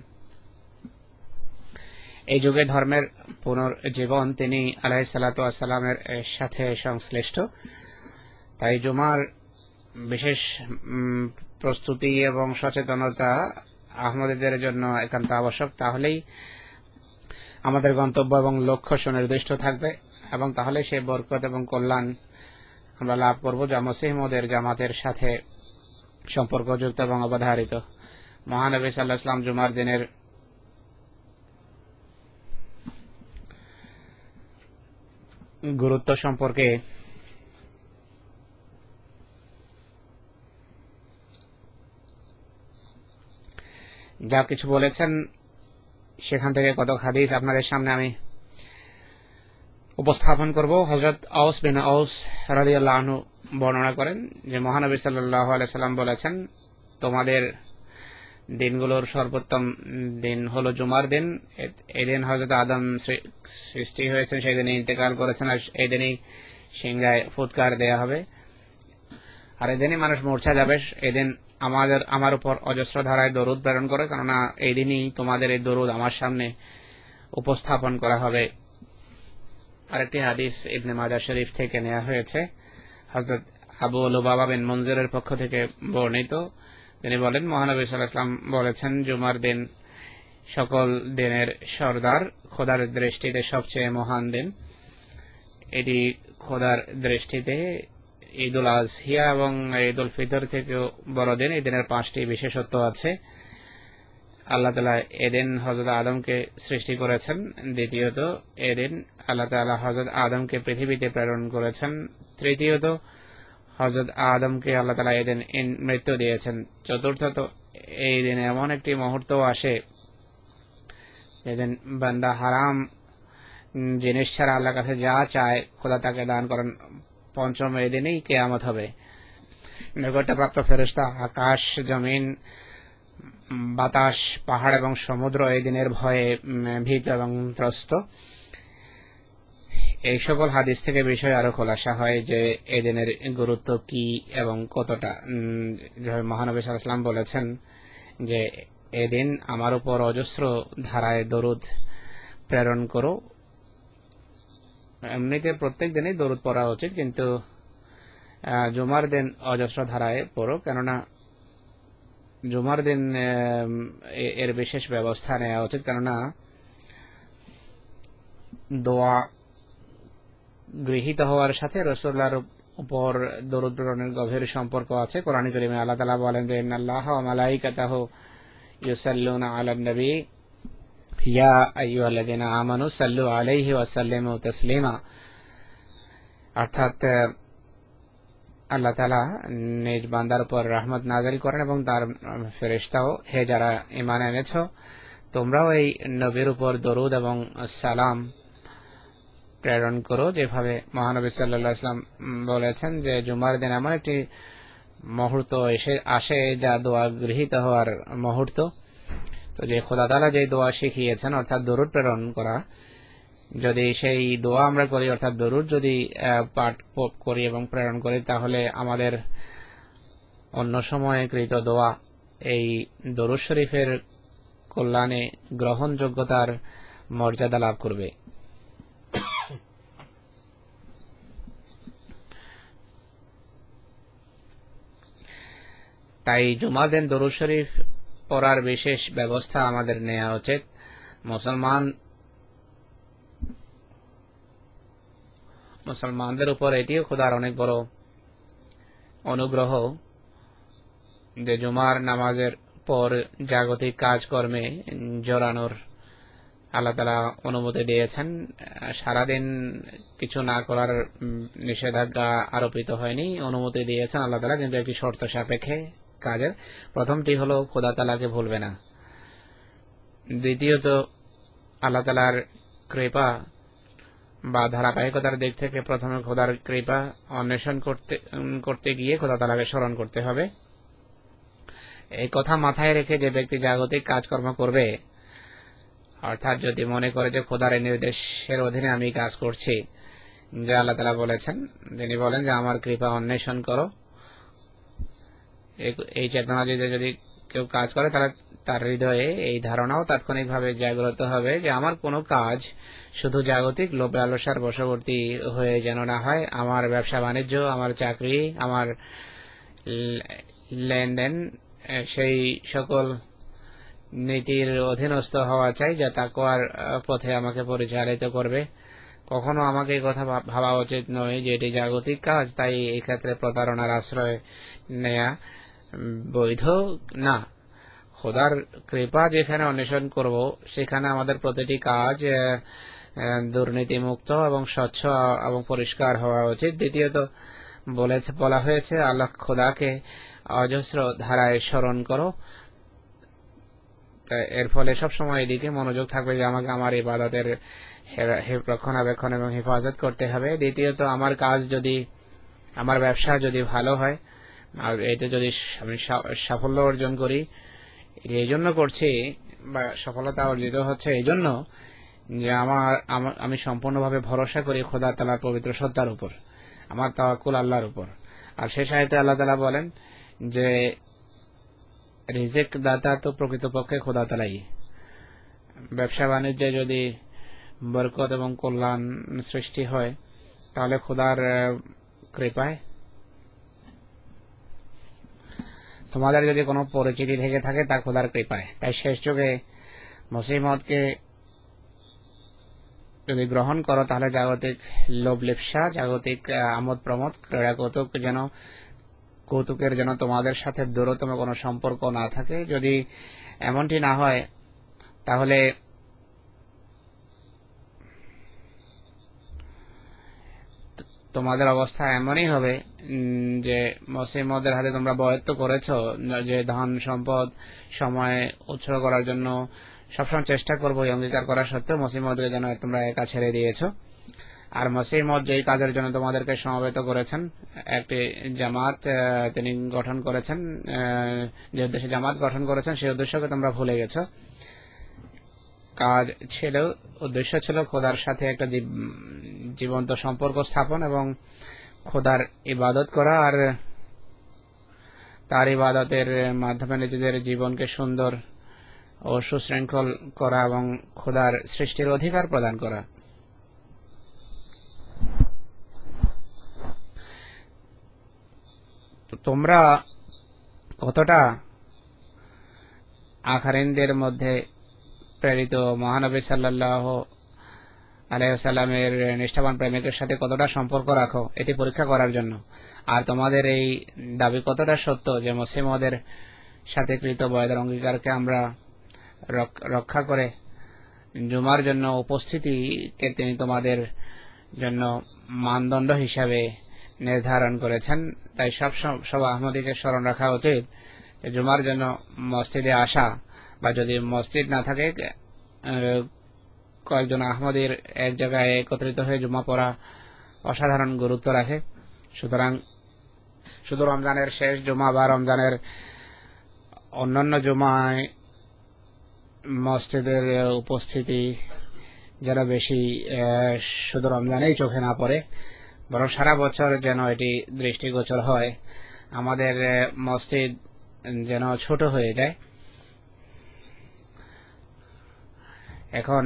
এই যুগে ধর্মের পুনর্জীবন তিনি আলাইহিস সালাতু ওয়াস সালামের সাথে সংশ্লিষ্ট। তাই জুমার বিশেষ প্রস্তুতি এবং সচেতনতা আহমদীদের জন্য একান্ত আবশ্যক। তাহলেই আমাদের গন্তব্য এবং লক্ষ্য সুনির্দিষ্ট থাকবে এবং তাহলে সেই বরকত এবং কল্যাণ আমরা লাভ করব যা মসিহ মওউদের জামাতের সাথে সম্পর্কযুক্ত এবং অবধারিত। মহানবী সাল্লাল্লাহু আলাইহি ওয়াসাল্লাম জুমার দিনের গুরুত্ব সম্পর্কে যা কিছু বলেছেন সেখান থেকে কত হাদিস আপনাদের সামনে আমি উপস্থাপন করব। হযরত আওস বিন আওস রাদিয়াল্লাহু আনহু বর্ণনা করেন যে মহানবী সাল্লাল্লাহু আলাইহি সাল্লাম বলেছেন, তোমাদের দিনগুলোর সর্বোত্তম দিন হলো জুমার দিন। এই দিন হযরত আদম সৃষ্টি হয়েছেন, সেই দিনে ইন্তেকাল করেছেন, আর এই দিনেই সিংহায় ফুৎকার দেয়া হবে, আর এই দিনই মানুষ মূর্ছা যাবে। এই দিন আমাদের আমার উপর অজস্র ধারায় দরুদ প্রেরণ করে, কেননা এই দিনই তোমাদের এই দরুদ আমার সামনে উপস্থাপন করা হবে। আরেকটি হাদিস ইবনে মাজাহ শরীফ থেকে নেওয়া হয়েছে, হযরত আবু লুবাবা বিন মুনজিরের পক্ষ থেকে বর্ণিত। তিনি বলেন, মহানবী সাল্লাল্লাহু আলাইহি ওয়াসাল্লাম বলেছেন, জুমার দিন সকল দিনের সরদার, খোদার দৃষ্টিতে সবচেয়ে মহান দিন। এটি খোদার দৃষ্টিতে ঈদুল আজহিয়া এবং ঈদুল ফিতর থেকেও বড় দিন। এই দিনের পাঁচটি বিশেষত্ব আছে। আল্লাহ তাআলা এদিন হযরত আদমকে সৃষ্টি করেছেন। দ্বিতীয়ত, এদিন আল্লাহ তাআলা হযরত আদমকে পৃথিবীতে প্রেরণ করেছেন। তৃতীয়ত, হযরত আদমকে আল্লাহ তাআলা এদিন মৃত্যু দিয়েছেন। চতুর্থত, এই দিনে এমন একটি মুহূর্ত আসে যেদিন বান্দা হারাম জিনিস ছাড়া আল্লাহর কাছে যা চায় খোদা তাকে দান করেন। পঞ্চম, এই দিনেই কিয়ামত হবে। নৈকট্যপ্রাপ্ত ফেরেশতা, আকাশ, জমিন, বাতাস, পাহাড় এবং সমুদ্র এই দিনের ভয়ে ভীত এবং ত্রস্ত। এই সকল হাদিস থেকে বিষয় আরো খোলাসা হয় যে এই দিনের গুরুত্ব কি এবং কতটা। মহানবী সাল্লাল্লাহু আলাইহি ওয়াসাল্লাম বলেছেন যে এদিন আমার উপর অজস্র ধারায় দরুদ প্রেরণ করো। এমনিতে প্রত্যেক দিনই দরুদ পড়া উচিত, কিন্তু জুমার দিন অজস্র ধারায় পড়ো, কেননা জুমার দিন এর বিশেষ ব্যবস্থা নেওয়া উচিত, কেননা দোয়া গৃহীত হওয়ার সাথে রাসূলুল্লাহর উপর দরুদ প্রেরণের গভীর সম্পর্ক আছে। কোরআন কারীমে আল্লাহ তাআলা বলেন যে ইন্নাল্লাহা ওয়া মালাইকাতাহু ইউসাল্লুনা আলান নবী ইয়া আইয়ুহাল্লাযীনা আমানু সাল্লু আলাইহি ওয়া সাল্লিমু তাসলিমা। অর্থাৎ আল্লাহ তাআলা নিজ বান্দার উপর রহমত নাযিল করেন এবং তার ফেরেশতাও, হে যারা ঈমান এনেছো, তোমরাও এই নবীর উপর দরুদ এবং সালাম প্রেরণ করো। যেভাবে মহানবী সাল্লাল্লাহু আলাইহি ওয়াসাল্লাম বলেছেন যে জুমার দিন এমন একটি মুহূর্ত এসে আসে যা দোয়া গৃহীত হওয়ার মুহূর্ত। তো যে খোদা তাআলা যে দোয়া শিখিয়েছেন অর্থাৎ দরুদ প্রেরণ করা, যদি সেই দোয়া আমরা করি অর্থাৎ দরুদ যদি পাঠ করি এবং প্রেরণ করি, তাহলে আমাদের অন্য সময়ে কৃত দোয়া এই দরুদ শরীফের কল্যাণে গ্রহণযোগ্যতার মর্যাদা লাভ করবে। তাই জুমার দিন দরুদ শরীফ পড়ার বিশেষ ব্যবস্থা আমাদের নেওয়া উচিত। মুসলমান মুসলমানদের উপর এটিও খোদার অনেক বড় অনুগ্রহ যে জুমার নামাজের পর জাগতিক কাজকর্মে জড়ানোর আল্লাহ তাআলা অনুমতি দিয়েছেন। সারাদিন কিছু না করার নিষেধাজ্ঞা আরোপিত হয়নি, অনুমতি দিয়েছেন আল্লাহ তাআলা, কিন্তু একটি শর্ত সাপেক্ষে কাজের। প্রথমটি হলো খোদা তাআলাকে ভুলবে না। দ্বিতীয়ত আল্লাহ তাআলার কৃপা বা ধারাবাহিকতার দিক থেকে প্রথমে খোদার কৃপা অন্বেষণ করতে করতে গিয়ে খোদা তাআলাকে স্মরণ করতে হবে। এই কথা মাথায় রেখে যে ব্যক্তি জাগতিক কাজকর্ম করবে, অর্থাৎ যদি মনে করে যে খোদার নির্দেশের অধীনে আমি কাজ করছি, যে আল্লাহ তাআলা বলেছেন, যিনি বলেন যে আমার কৃপা অন্বেষণ করো, এই চেতনা যদি যদি কেউ কাজ করে, তাহলে তার হৃদয়ে এই ধারণাও তাৎক্ষণিকভাবে জাগ্রত হবে যে আমার কোনো কাজ শুধু জাগতিক লোভ লালসার বশবর্তী হয়ে যেন না হয়। আমার ব্যবসা বাণিজ্য, আমার চাকরি, আমার লেনদেন সেই সকল নীতির অধীনস্থ হওয়া চাই যা তাকওয়ার পথে আমাকে পরিচালিত করবে। কখনো আমাকে এই কথা ভাবা উচিত নয় যে এটি জাগতিক কাজ, তাই এই ক্ষেত্রে প্রতারণার আশ্রয় নেয়া বৈধ না। খোদার কৃপা যেখানে অন্বেষণ করব, সেখানে আমাদের প্রতিটি কাজ দুর্নীতিমুক্ত এবং স্বচ্ছ এবং পরিষ্কার হওয়া উচিত। দ্বিতীয়ত বলেছে বলা হয়েছে আল্লাহ খোদাকে অজস্র ধারায় স্মরণ করো। এর ফলে সবসময় এদিকে মনোযোগ থাকবে যে আমাকে আমার ইবাদতের রক্ষণাবেক্ষণ এবং হেফাজত করতে হবে। দ্বিতীয়ত আমার কাজ যদি, আমার ব্যবসা যদি ভালো হয়, আর এতে যদি আমি সাফল্য অর্জন করি, এই জন্য করছি বা সফলতা অর্জিত হচ্ছে এই জন্য যে আমার আমি সম্পূর্ণভাবে ভরসা করি খোদা তাআলার পবিত্র সত্তার উপর, আমার তাওয়াক্কুল আল্লাহর উপর। আর শেষ আয়াতে আল্লাহ তাআলা বলেন যে রিজিক দাতা তো প্রকৃতপক্ষে খোদা তাআলাই। ব্যবসা বাণিজ্যে যদি বরকত এবং কল্যাণ সৃষ্টি হয়, তাহলে খোদার কৃপায়। তোমাদের যদি কোনো পরিচিতি থেকে থাকে, তা খোদার কৃপায়। তাই শেষ যুগে মসিহ মউদকে যদি গ্রহণ করো, তাহলে জাগতিক লোভ লিপ্সা, জাগতিক আমোদ প্রমোদ, ক্রীড়া কৌতুক যেন কৌতুকের যেন তোমাদের সাথে দূরতম কোনো সম্পর্ক না থাকে। যদি এমনটি না হয়, তাহলে তোমাদের অবস্থা এমনই হবে যে মসিহ মউদের হাতে তোমরা বয়ত্ত করেছো, যে ধন সম্পদ সময় উৎসর্গ করার জন্য সবসময় চেষ্টা করবো, অঙ্গীকার করা সত্ত্বেও মসিহ মউদকে যেন তোমরা একা ছেড়ে দিয়েছো। আর মসিহ মউদ যেই কাজের জন্য তোমাদেরকে সমবেত করেছেন, একটি জামাত তিনি গঠন করেছেন, যে উদ্দেশ্যে জামাত গঠন করেছেন, সেই উদ্দেশ্যকে তোমরা ভুলে গেছো। কাজ ছিল, উদ্দেশ্য ছিল খোদার সাথে একটা জীবন্ত সম্পর্ক স্থাপন এবং খোদার ইবাদত করা, আর তার ইবাদতের মাধ্যমে নিজেদের জীবনকে সুন্দর ও সুশৃঙ্খল করা এবং খোদার সৃষ্টির অধিকার প্রদান করা। তোমরা কতটা আখারিনদের মধ্যে প্রেরিত মহানবী সাল্লাল্লাহু আলাইহি ওয়াসাল্লামের নিষ্ঠাবান প্রেমিকের সাথে কতটা সম্পর্ক রাখো, এটি পরীক্ষা করার জন্য। আর তোমাদের এই দাবি কতটা সত্য যে মসিহ মউদের সাথে কৃত বয়াদের অঙ্গীকারকে আমরা রক্ষা করে জুমার জন্য উপস্থিতিকে তিনি তোমাদের জন্য মানদণ্ড হিসাবে নির্ধারণ করেছেন। তাই সব সব আহমদীকে স্মরণ রাখা উচিত যে জুমার জন্য মসজিদে আসা, বা যদি মসজিদ না থাকে, কয়েকজন আহমদীর এক জায়গায় একত্রিত হয়ে জুমা পড়া অসাধারণ গুরুত্ব রাখে। সুতরাং শুধু রমজানের শেষ জুমা বা রমজানের অন্যান্য জুমায় মসজিদের উপস্থিতি যেন বেশি শুধু রমজানেই চোখে না পড়ে, বরং সারা বছর যেন এটি দৃষ্টিগোচর হয়। আমাদের মসজিদ যেন ছোট হয়ে যায়। এখন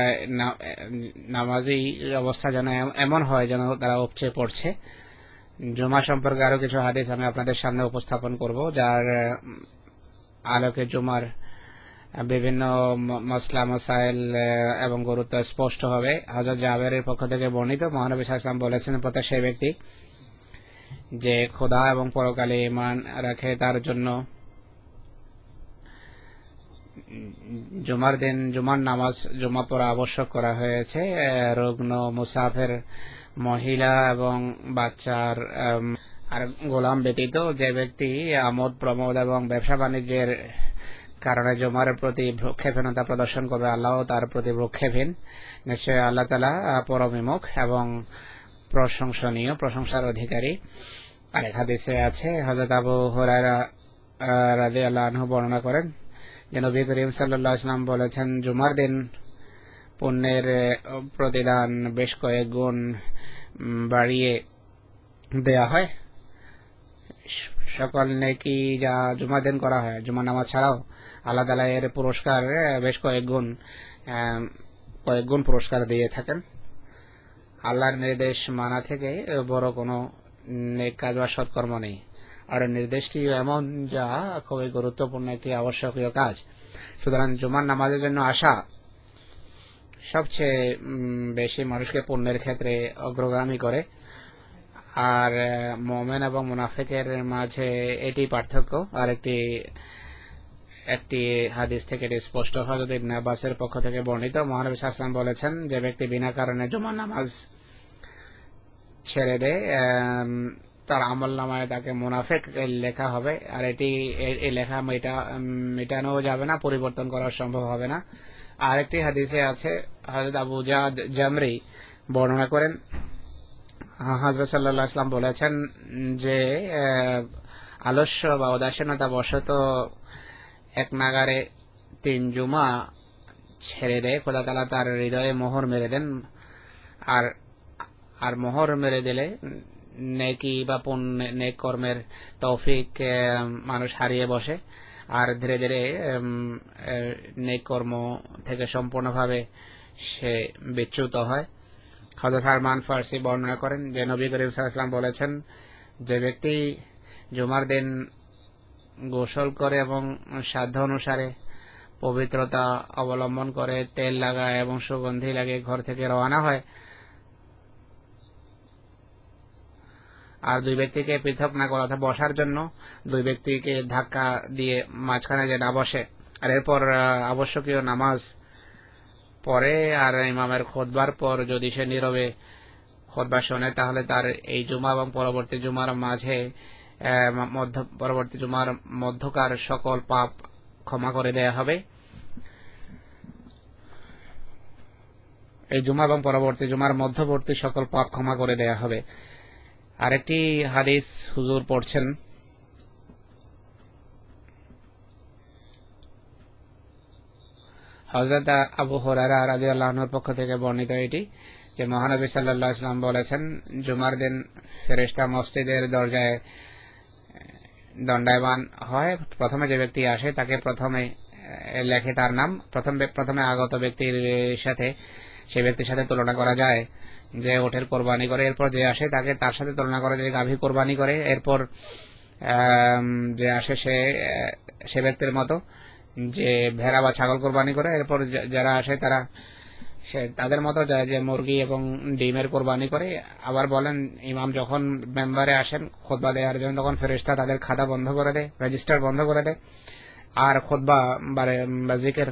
নামাজি অবস্থা যেন এমন হয় যেন তারা উপচে পড়ছে। জুমা সম্পর্কে আরো কিছু হাদিস আমি আপনাদের সামনে উপস্থাপন করব, যার আলোকে জুমার বিভিন্ন মাসলা মাসাইল এবং গুরুত্ব স্পষ্ট হবে। হযরত জাবেরের পক্ষ থেকে বর্ণিত, মহানবী সাল্লাল্লাহু আলাইহি ওয়াসাল্লাম বলেছেন, প্রত্যেক সেই ব্যক্তি যে খোদা এবং পরকালে ঈমান রাখে, তার জন্য জুমার দিন জুমার নামাজ জুমা পড়া আবশ্যক করা হয়েছে রুগ্ন, মুসাফির, মহিলা এবং বাচ্চার আর গোলাম ব্যতীত। যে ব্যক্তি আমোদ প্রমোদ এবং ব্যবসা বাণিজ্যের কারণে জুমার প্রতি ভ্রুক্ষেপণতা প্রদর্শন করবে, আল্লাহ তার প্রতি ভ্রুক্ষেপহীন। নিশ্চয় আল্লাহ তাআলা পরমবিমুখ এবং প্রশংসনীয়, প্রশংসার অধিকারী। আরেক হাদিসে আছে, হযরত আবু হুরায়রা রাদিয়াল্লাহু আনহু বর্ণনা করেন যে নবী করিম সাল্লাল্লাহু আলাইহি ওয়াসাল্লাম বলেছেন, জুমার দিন পুণ্যের প্রতিদান বেশ কয়েক গুণ বাড়িয়ে দেয়া হয়। সকল নেকি যা জুমার দিন করা হয়, জুমার নামাজ ছাড়াও আল্লাহ তাআলা এর পুরস্কার বেশ কয়েক গুণ কয়েক গুণ পুরস্কার দিয়ে থাকেন। আল্লাহর নির্দেশ মানা থেকে বড় কোনো নেক কাজ বা সৎকর্ম নেই। আর নির্দেশটি এমন যা খুবই গুরুত্বপূর্ণ একটি আবশ্যকীয় কাজ। সুতরাং জুমার নামাজের জন্য আসা সবচেয়ে বেশি মানুষকে পুণ্যের ক্ষেত্রে অগ্রগামী করে। আর মুমিন এবং মুনাফিকের মাঝে এটি পার্থক্য। আর একটি একটি হাদিস থেকে এটি স্পষ্ট। হযরত ইবনে আব্বাসের পক্ষ থেকে বর্ণিত, মহানবী সাল্লাল্লাহু আলাইহি ওয়াসাল্লাম বলেছেন, যে ব্যক্তি বিনা কারণে জুমার নামাজ ছেড়ে দেয় তার আমল নামায় তাকে মুনাফিক লেখা হবে। আর এটি এই লেখা মেটা মেটানো যাবে না, পরিবর্তন করা সম্ভব হবে না। আরেকটি হাদিসে আছে, হযরত আবু জাদ জামরি বর্ণনা করেন, হযরত সাল্লাল্লাহু আলাইহি ওয়াসাল্লাম বলেছেন যে আলস্য বা উদাসীনতা বশত এক নাগারে তিন জুমা ছেড়ে দেয়, খোদা তাআলা তার হৃদয়ে মোহর মেরে দেন। আর আর মোহর মেরে দিলে নেকি বা পুণ্য নেক কর্মের তৌফিক মানুষ হারিয়ে বসে আর ধীরে ধীরে নেক কর্ম থেকে সম্পূর্ণভাবে সে বিচ্যুত হয়। হযরত সালমান ফার্সি বর্ণনা করেন যে নবী করিম সাল্লাল্লাহু আলাইহি ওয়াসাল্লাম বলেছেন, যে ব্যক্তি জুমার দিন গোসল করে এবং সাধ্য অনুসারে পবিত্রতা অবলম্বন করে, তেল লাগায় এবং সুগন্ধি লাগিয়ে ঘর থেকে রওনা হয়, আর দুই ব্যক্তিকে পৃথক না করে অর্থাৎ বসার জন্য দুই ব্যক্তিকে ধাক্কা দিয়ে মাঝখানে যে না বসে, আর এরপর আবশ্যকীয় নামাজ পরে আর ইমামের খুতবার পর যদি সে নীরবে খুতবা শোনে, তাহলে তার এই জুমা এবং পরবর্তী জুমার মাঝে মধ্য পরবর্তী জুমার মধ্যকার সকল পাপ ক্ষমা করে দেয়া হবে। এই জুমা এবং পরবর্তী জুমার মধ্যবর্তী সকল পাপ ক্ষমা করে দেয়া হবে। আরেকটি হাদিস হুজুর পড়ছেন, হযরত আবু হুরায়রা রাদিয়াল্লাহু আনহুর পক্ষ থেকে বর্ণিত এটি যে মহানবী সাল্লাল্লাহু আলাইহি ওয়াসাল্লাম বলেছেন, জুমার দিন ফেরেশতা মসজিদের দরজায় দণ্ডায়মান হয়। প্রথমে যে ব্যক্তি আসে তাকে প্রথমে লেখে তার নাম, প্রথম প্রথমে আগত ব্যক্তির সাথে সেই ব্যক্তির সাথে তুলনা করা যায় যে ওঠের কোরবানি করে, এরপর যে আসে তাকে তার সাথে তুলনা করে যে গাভী কোরবানি করে, এরপর যে আসে সে সে ব্যক্তির মতো যে ভেড়া বা ছাগল কোরবানি করে, এরপর যারা আসে তারা সে তাদের মতো যায় যে মুরগি এবং ডিমের কোরবানি করে। আবার বলেন, ইমাম যখন মেম্বারে আসেন খুতবা দেওয়ার জন্য, তখন ফেরেশতা তাদের খাতা বন্ধ করে দেয়, রেজিস্টার বন্ধ করে দেয়, আর খুতবা বা জিকির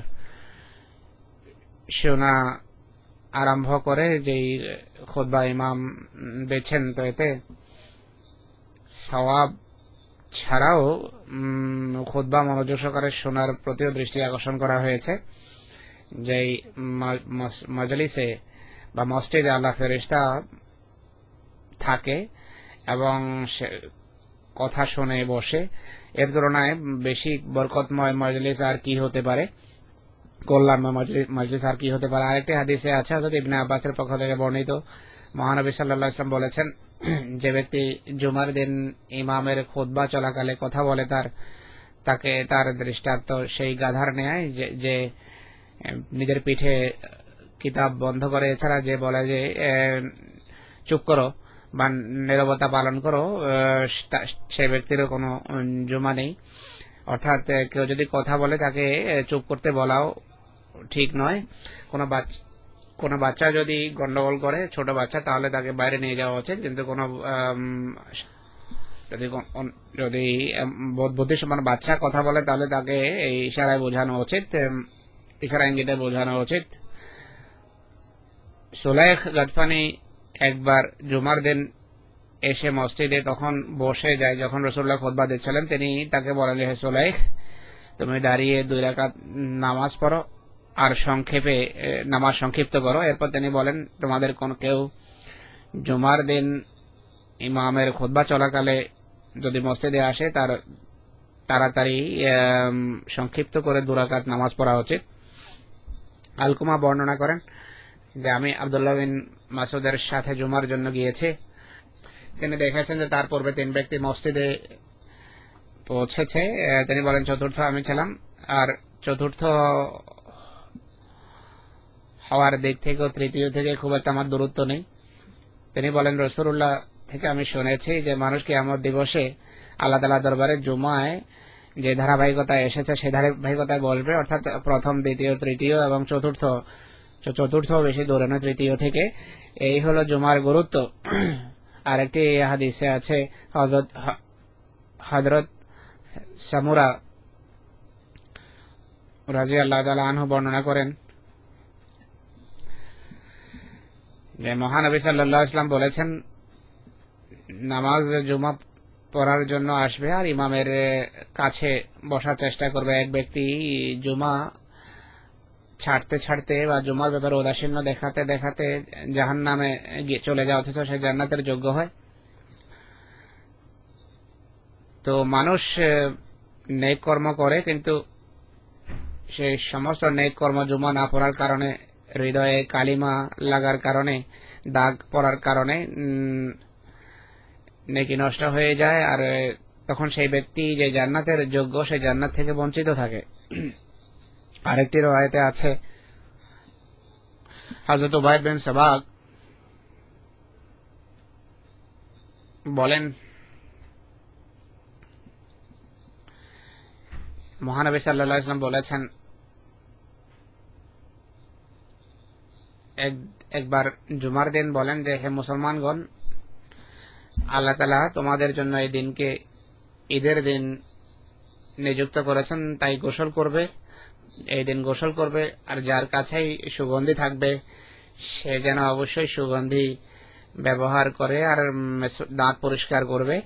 শোনা আরম্ভ করে যেই খুতবা ইমাম দিচ্ছেন। তো এতে সওয়াব ছাড়াও খুতবা মনোযোগ সহকারে শোনার প্রতিও দৃষ্টি আকর্ষণ করা হয়েছে। যেই মজলিসে বা মসজিদে আল্লাহ ফেরেশতা থাকে এবং কথা শুনে বসে, এর তুলনায় বেশি বরকতময় মজলিস আর কি হতে পারে, কল্যাণময় মজলিস আর কি হতে পারে। আরেকটি হাদিসে আছে, হযরত ইবনে আব্বাসের পক্ষ থেকে বর্ণিত, মহানবী সাল্লাল্লাহু আলাইহি ওয়াসাল্লাম বলেছেন, যে ব্যক্তি জুমার দিন ইমামের খুতবা চলাকালে কথা বলে, তার তাকে তার দৃষ্টান্ত সেই গাধার ন্যায় যে নিজের পিঠে কিতাব বন্ধ করে, এছাড়া যে বলে যে চুপ করো বা নীরবতা পালন করো, সে ব্যক্তিরও কোনো জুমা নেই। অর্থাৎ কেউ যদি কথা বলে তাকে চুপ করতে বলাও ঠিক নয়। কোনো বাচ্চা কোনো বাচ্চা যদি গন্ডগোল করে, ছোট বাচ্চা, তাহলে তাকে বাইরে নিয়ে যাওয়া উচিত, কিন্তু কোনো যদি যদি বুদ্ধিসম্পন্ন বাচ্চা কথা বলে তাহলে তাকে এই ইশারায় বোঝানো উচিত, ইশারা ইঙ্গিতে বোঝানো উচিত। সুলাইখ গাতফানি একবার জুমার দিন এসে মসজিদে তখন বসে যায়, যখন রাসূলুল্লাহ খুতবা দিচ্ছিলেন তিনি তাকে বলেন, হে সুলাইখ, তুমি দাঁড়িয়ে দুই রাকাত নামাজ পড়ো আর সংক্ষেপে নামাজ সংক্ষিপ্ত করো। এরপর তিনি বলেন, তোমাদের কোন কেউ জুমার দিন ইমামের খুতবা চলাকালে যদি মসজিদে আসে তার তাড়াতাড়ি সংক্ষিপ্ত করে দু রাকাত নামাজ পড়া উচিত। আলকুমা বর্ণনা করেন যে আমি আব্দুল্লাহ বিন মাসউদের সাথে জুমার জন্য গিয়েছি। তিনি দেখেছেন যে তার পূর্বে তিন ব্যক্তি মসজিদে পৌঁছেছে। তিনি বলেন চতুর্থ আমি ছিলাম, আর চতুর্থ হওয়ার দিক থেকেও তৃতীয় থেকে খুব একটা আমার দূরত্ব নেই। তিনি বলেন রাসূলুল্লাহ থেকে আমি শুনেছি যে মানুষ কিয়ামত দিবসে আল্লাহ তাআলা দরবারে জুমায় যে ধারাবাহিকতা এসেছে সেই ধারাবাহিকতায় বসবে, অর্থাৎ প্রথম, দ্বিতীয়, তৃতীয় এবং চতুর্থ। চতুর্থ বেশি দূরে নয় তৃতীয় থেকে। এই হলো জুমার গুরুত্ব। আরেকটি হাদিসে আছে হযরত হযরত সামুরা রাদিয়াল্লাহু তাআলা আনহু বর্ণনা করেন যে মহানবী সাল্লাল্লাহু আলাইহি ওয়াসাল্লাম বলেছেন, নামাজ জুমা পড়ার জন্য আসবে আর ইমামের কাছে বসার চেষ্টা করবে এক ব্যক্তি জুমা ছাড়তে ছাড়তে বা জুমার ব্যাপারে উদাসীন্য দেখাতে দেখাতে জাহান্নামে গিয়ে চলে যায়, অথচ সে জান্নাতের যোগ্য হয়। তো মানুষ নেক কর্ম করে, কিন্তু সেই সমস্ত নেক কর্ম জুমা না পড়ার কারণে, হৃদয়ে কালিমা লাগার কারণে, দাগ পড়ার কারণে নেকি নষ্ট হয়ে যায়, আর তখন সেই ব্যক্তি যে জান্নাতের যোগ্য সেই জান্নাত থেকে বঞ্চিত থাকে। আরেকটি রওয়ায়াতে আছে হযরত উবাইদ বিন সাবাক বলেন, মহানবী সাল্লাল্লাহু আলাইহি ওয়াসাল্লাম বলেছেন, একবার জুমার দিন বলেন যে হে মুসলমানগণ, আল্লাহ তাআলা তোমাদের জন্য এই দিনকে ঈদের দিন নিযুক্ত করেছেন, তাই গোসল করবে, এই দিন গোসল করবে, আর যার কাছেই সুগন্ধি থাকবে সে যেন অবশ্যই সুগন্ধি ব্যবহার করে আর দাঁত পরিষ্কার করবে।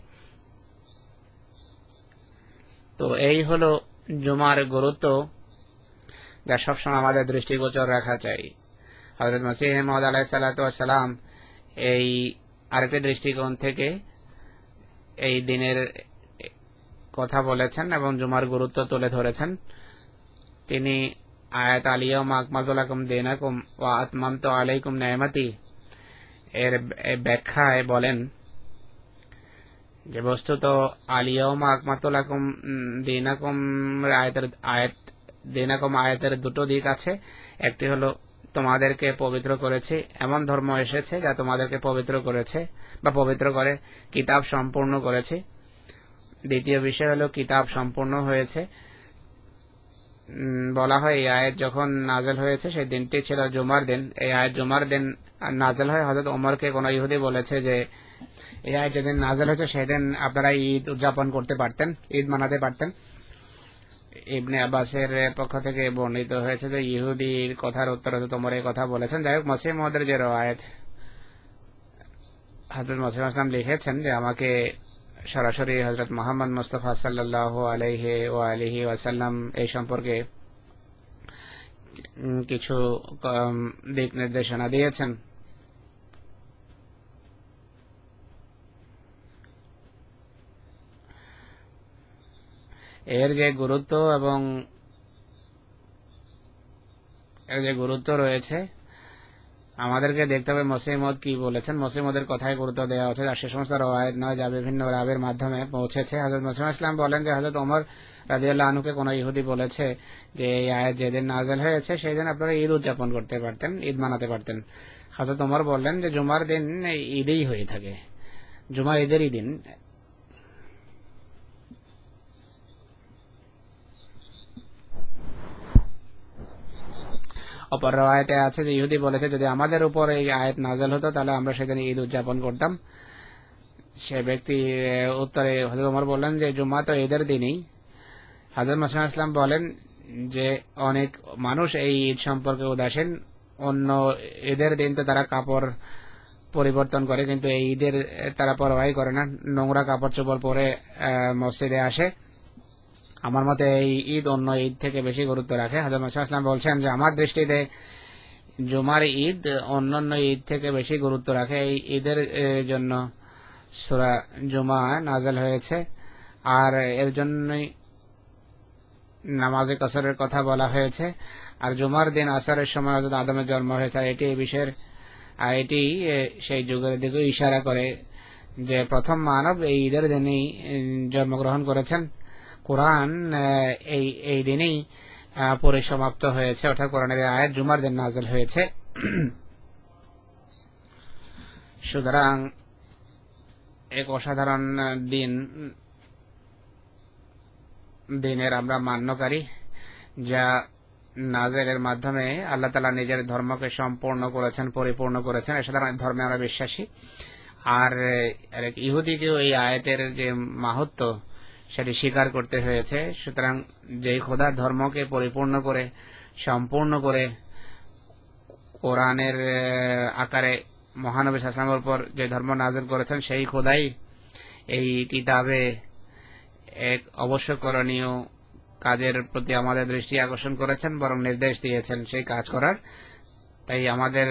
তো এই হলো জুমার গুরুত্ব, যা সবসময় আমাদের দৃষ্টিগোচর রাখা চাই। হযরত মসিহ মাউদ আলাইহিস সালাতু ওয়াস সালাম এই আরেকটি দৃষ্টিকোণ থেকে এই দিনের কথা বলেছেন এবং জুমার গুরুত্ব তুলে ধরেছেন। তিনি আয়াত আল-ইয়াওমা আকমালতু লাকুম দীনাকুম ওয়া আতমামতু আলাইকুম নি'মাতি এর ব্যাখ্যায় বলেন যে বস্তুত আল-ইয়াওমা আকমালতু লাকুম দীনাকুম আয়াতের আয়াত দীনাকুম আয়াতের দুটো দিক আছে। একটি হলো তোমাদেরকে পবিত্র করেছে, এমন ধর্ম এসেছে যা তোমাদেরকে পবিত্র করেছে বা পবিত্র করে কিতাব সম্পূর্ণ করেছে। দ্বিতীয় বিষয় হলো কিতাব সম্পূর্ণ হয়েছে। বলা হয় এই আয়াত যখন নাজেল হয়েছে সেই দিনটি ছিল জুমার দিন। এই আয়াত জুমার দিন নাজেল হয়। হযরত ওমরকে কোন ইহুদি বলেছে যে এই আয়াত যেদিন নাজেল হয়েছে সেদিন আপনারা ঈদ উদযাপন করতে পারতেন, ঈদ মানাতে পারতেন। ইবনে আব্বাসের পক্ষ থেকে বর্ণিত হয়েছে যে ইহুদির কথার উত্তরে তোমর এই কথা বলেছেন। যাই হোক, মসিহ মওদের যে রওয়ায়াত হযরত মসিহ ইসলাম লিখেছেন যে আমাকে সরাসরি হযরত মুহাম্মদ মুস্তাফা সাল্লাল্লাহু আলাইহি ওয়া আলিহি ওয়াসাল্লাম এই সম্পর্কে কিছু দিক নির্দেশনা দিয়েছেন। এর যে গুরুত্ব এবং এর যে গুরুত্ব রয়েছে আমাদেরকে দেখতে হবে মসিহ মওদ কি বলেছেন। মসিহ মওদের কথায় গুরুত্ব দেওয়া হচ্ছে, আর সে সমস্ত রওয়ায়াত নয় যা বিভিন্ন রাবের মাধ্যমে পৌঁছেছে। হযরত মসিহ ইসলাম বলেন যে হযরত ওমর রাদিয়াল্লাহু আনহুকে কোন ইহুদি বলেছে যে এই আয়াত যেদিন নাযিল হয়েছে সেই দিন আপনারা ঈদ উদযাপন করতে পারতেন, ঈদ মানাতে পারতেন। হযরত ওমর বললেন যে জুমার দিন ঈদেই হয়ে থাকে, জুমা ঈদেরই দিন। অপর রায়াতে আছে যে ইহুদি বলেছে যদি আমাদের উপর এই আয়াত নাযিল হতো তাহলে আমরা সেদিন ঈদ উদযাপন করতাম। সে ব্যক্তির উত্তরে হযরত ওমর বললেন যে জুমা তো ঈদের দিনই। হযরত মাসিহ ইসলাম বলেন যে অনেক মানুষ এই ঈদ সম্পর্কে উদাসীন, অন্য ঈদের দিন তো তারা কাপড় পরিবর্তন করে, কিন্তু এই ঈদের তারা পরোয়াই করে না, নোংরা কাপড় চোপড় পরে মসজিদে আসে। আমার মতে এই ঈদ অন্য ঈদ থেকে বেশি গুরুত্ব রাখে। হযরত মাসিহ ইসলাম বলছেন যে আমার দৃষ্টিতে জুমার ঈদ অন্যান্য ঈদ থেকে বেশি গুরুত্ব রাখে। এই ঈদের জন্য সূরা জুমা নাযিল হয়েছে, আর এর জন্যই নামাজে কসরের কথা বলা হয়েছে। আর জুমার দিন আসরের সময় হযরত আদমের জন্ম হয়েছে, আর এটি এই বিষয়ের আর এটি সেই যুগের দিকে ইশারা করে যে প্রথম মানব এই ঈদের দিনেই জন্মগ্রহণ করেছেন। কোরআন এই এই দিনেই পরিসমাপ্ত হয়েছে, অর্থাৎ কোরআনের আয়াত জুমার দিন নাযিল হয়েছে। সুতরাং এক অসাধারণ দিন দিনের আমরা মান্যকারী, যা নাযিলের মাধ্যমে আল্লাহ তাআলা নিজের ধর্মকে সম্পূর্ণ করেছেন, পরিপূর্ণ করেছেন। এ সাধারণ ধর্মে আমরা বিশ্বাসী। আর ইহুদিকেও এই আয়াতের যে মাহাত্ম্য সেটি স্বীকার করতে হয়েছে। সুতরাং যেই খোদা ধর্মকে পরিপূর্ণ করে সম্পূর্ণ করে কোরআনের আকারে মহানবী সাল্লাল্লাহু আলাইহি ওয়াসাল্লামের উপর যে ধর্ম নাযিল করেছেন, সেই খোদাই এই কিতাবে এক অবশ্য করণীয় কাজের প্রতি আমাদের দৃষ্টি আকর্ষণ করেছেন, বরং নির্দেশ দিয়েছেন সেই কাজ করার। তাই আমাদের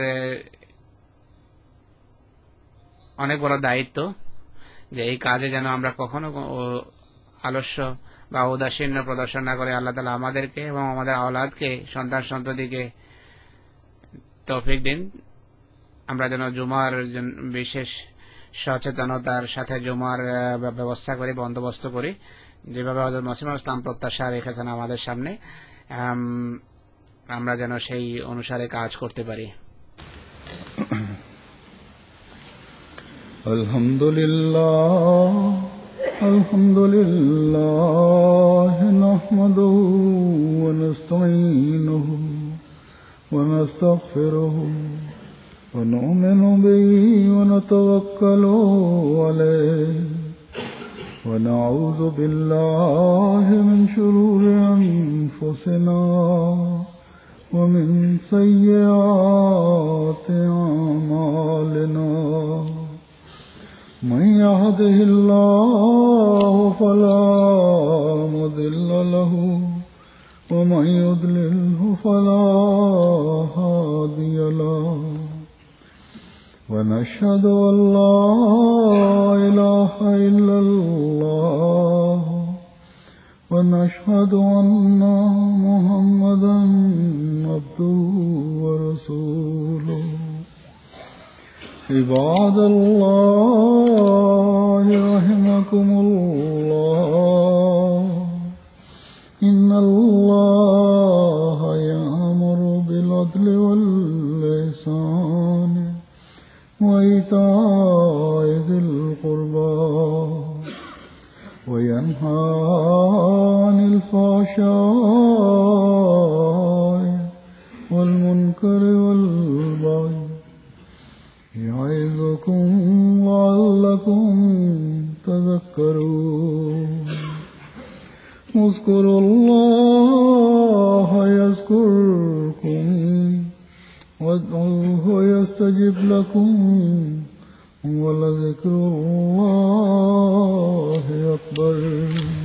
অনেক বড় দায়িত্ব যে এই কাজে যেন আমরা কখনো আলস্য বা উদাসীন্য প্রদর্শন না করে আল্লাহ তাআলা আমাদেরকে এবং আমাদের আওলাদকে, সন্তান সন্ততিকে তৌফিক দিন। আমরা যেন জুমার বিশেষ সচেতনতার সাথে জুমার ব্যবস্থা করি, বন্দোবস্ত করি, যেভাবে হযরত মাসিহ ইসলাম প্রত্যাশা রেখেছেন আমাদের সামনে, আমরা যেন সেই অনুসারে কাজ করতে পারি। আলহামদুলিল্লাহ আলহামদুলিল্লাহ নাহমাদুহু ওয়া নাস্তাঈনুহু ওয়া নাস্তাগফিরুহু ওয়া নু'মিনু বিহি ওয়া নাতাওয়াক্কালু আলাইহি ওয়া নাউযু বিল্লাহি মিন শুরুরি আনফুসিনা ওয়া মিন সাইয়্যাতি আ'মালিনা। من يهده الله فلا مضل له ومن يضلله فلا هادي له ونشهد أن لا إله إلا الله ونشهد أن محمدا عبده ورسوله. عباد الله رحمكم الله إن الله يأمر بالعدل والإحسان وإيتاء ذي القربى وينهى عن الفحشاء والمنكر والبغي يعظكم لعلكم تذكرون. اذكروا الله يذكركم وادعوه يستجب لكم ولذكر الله أكبر.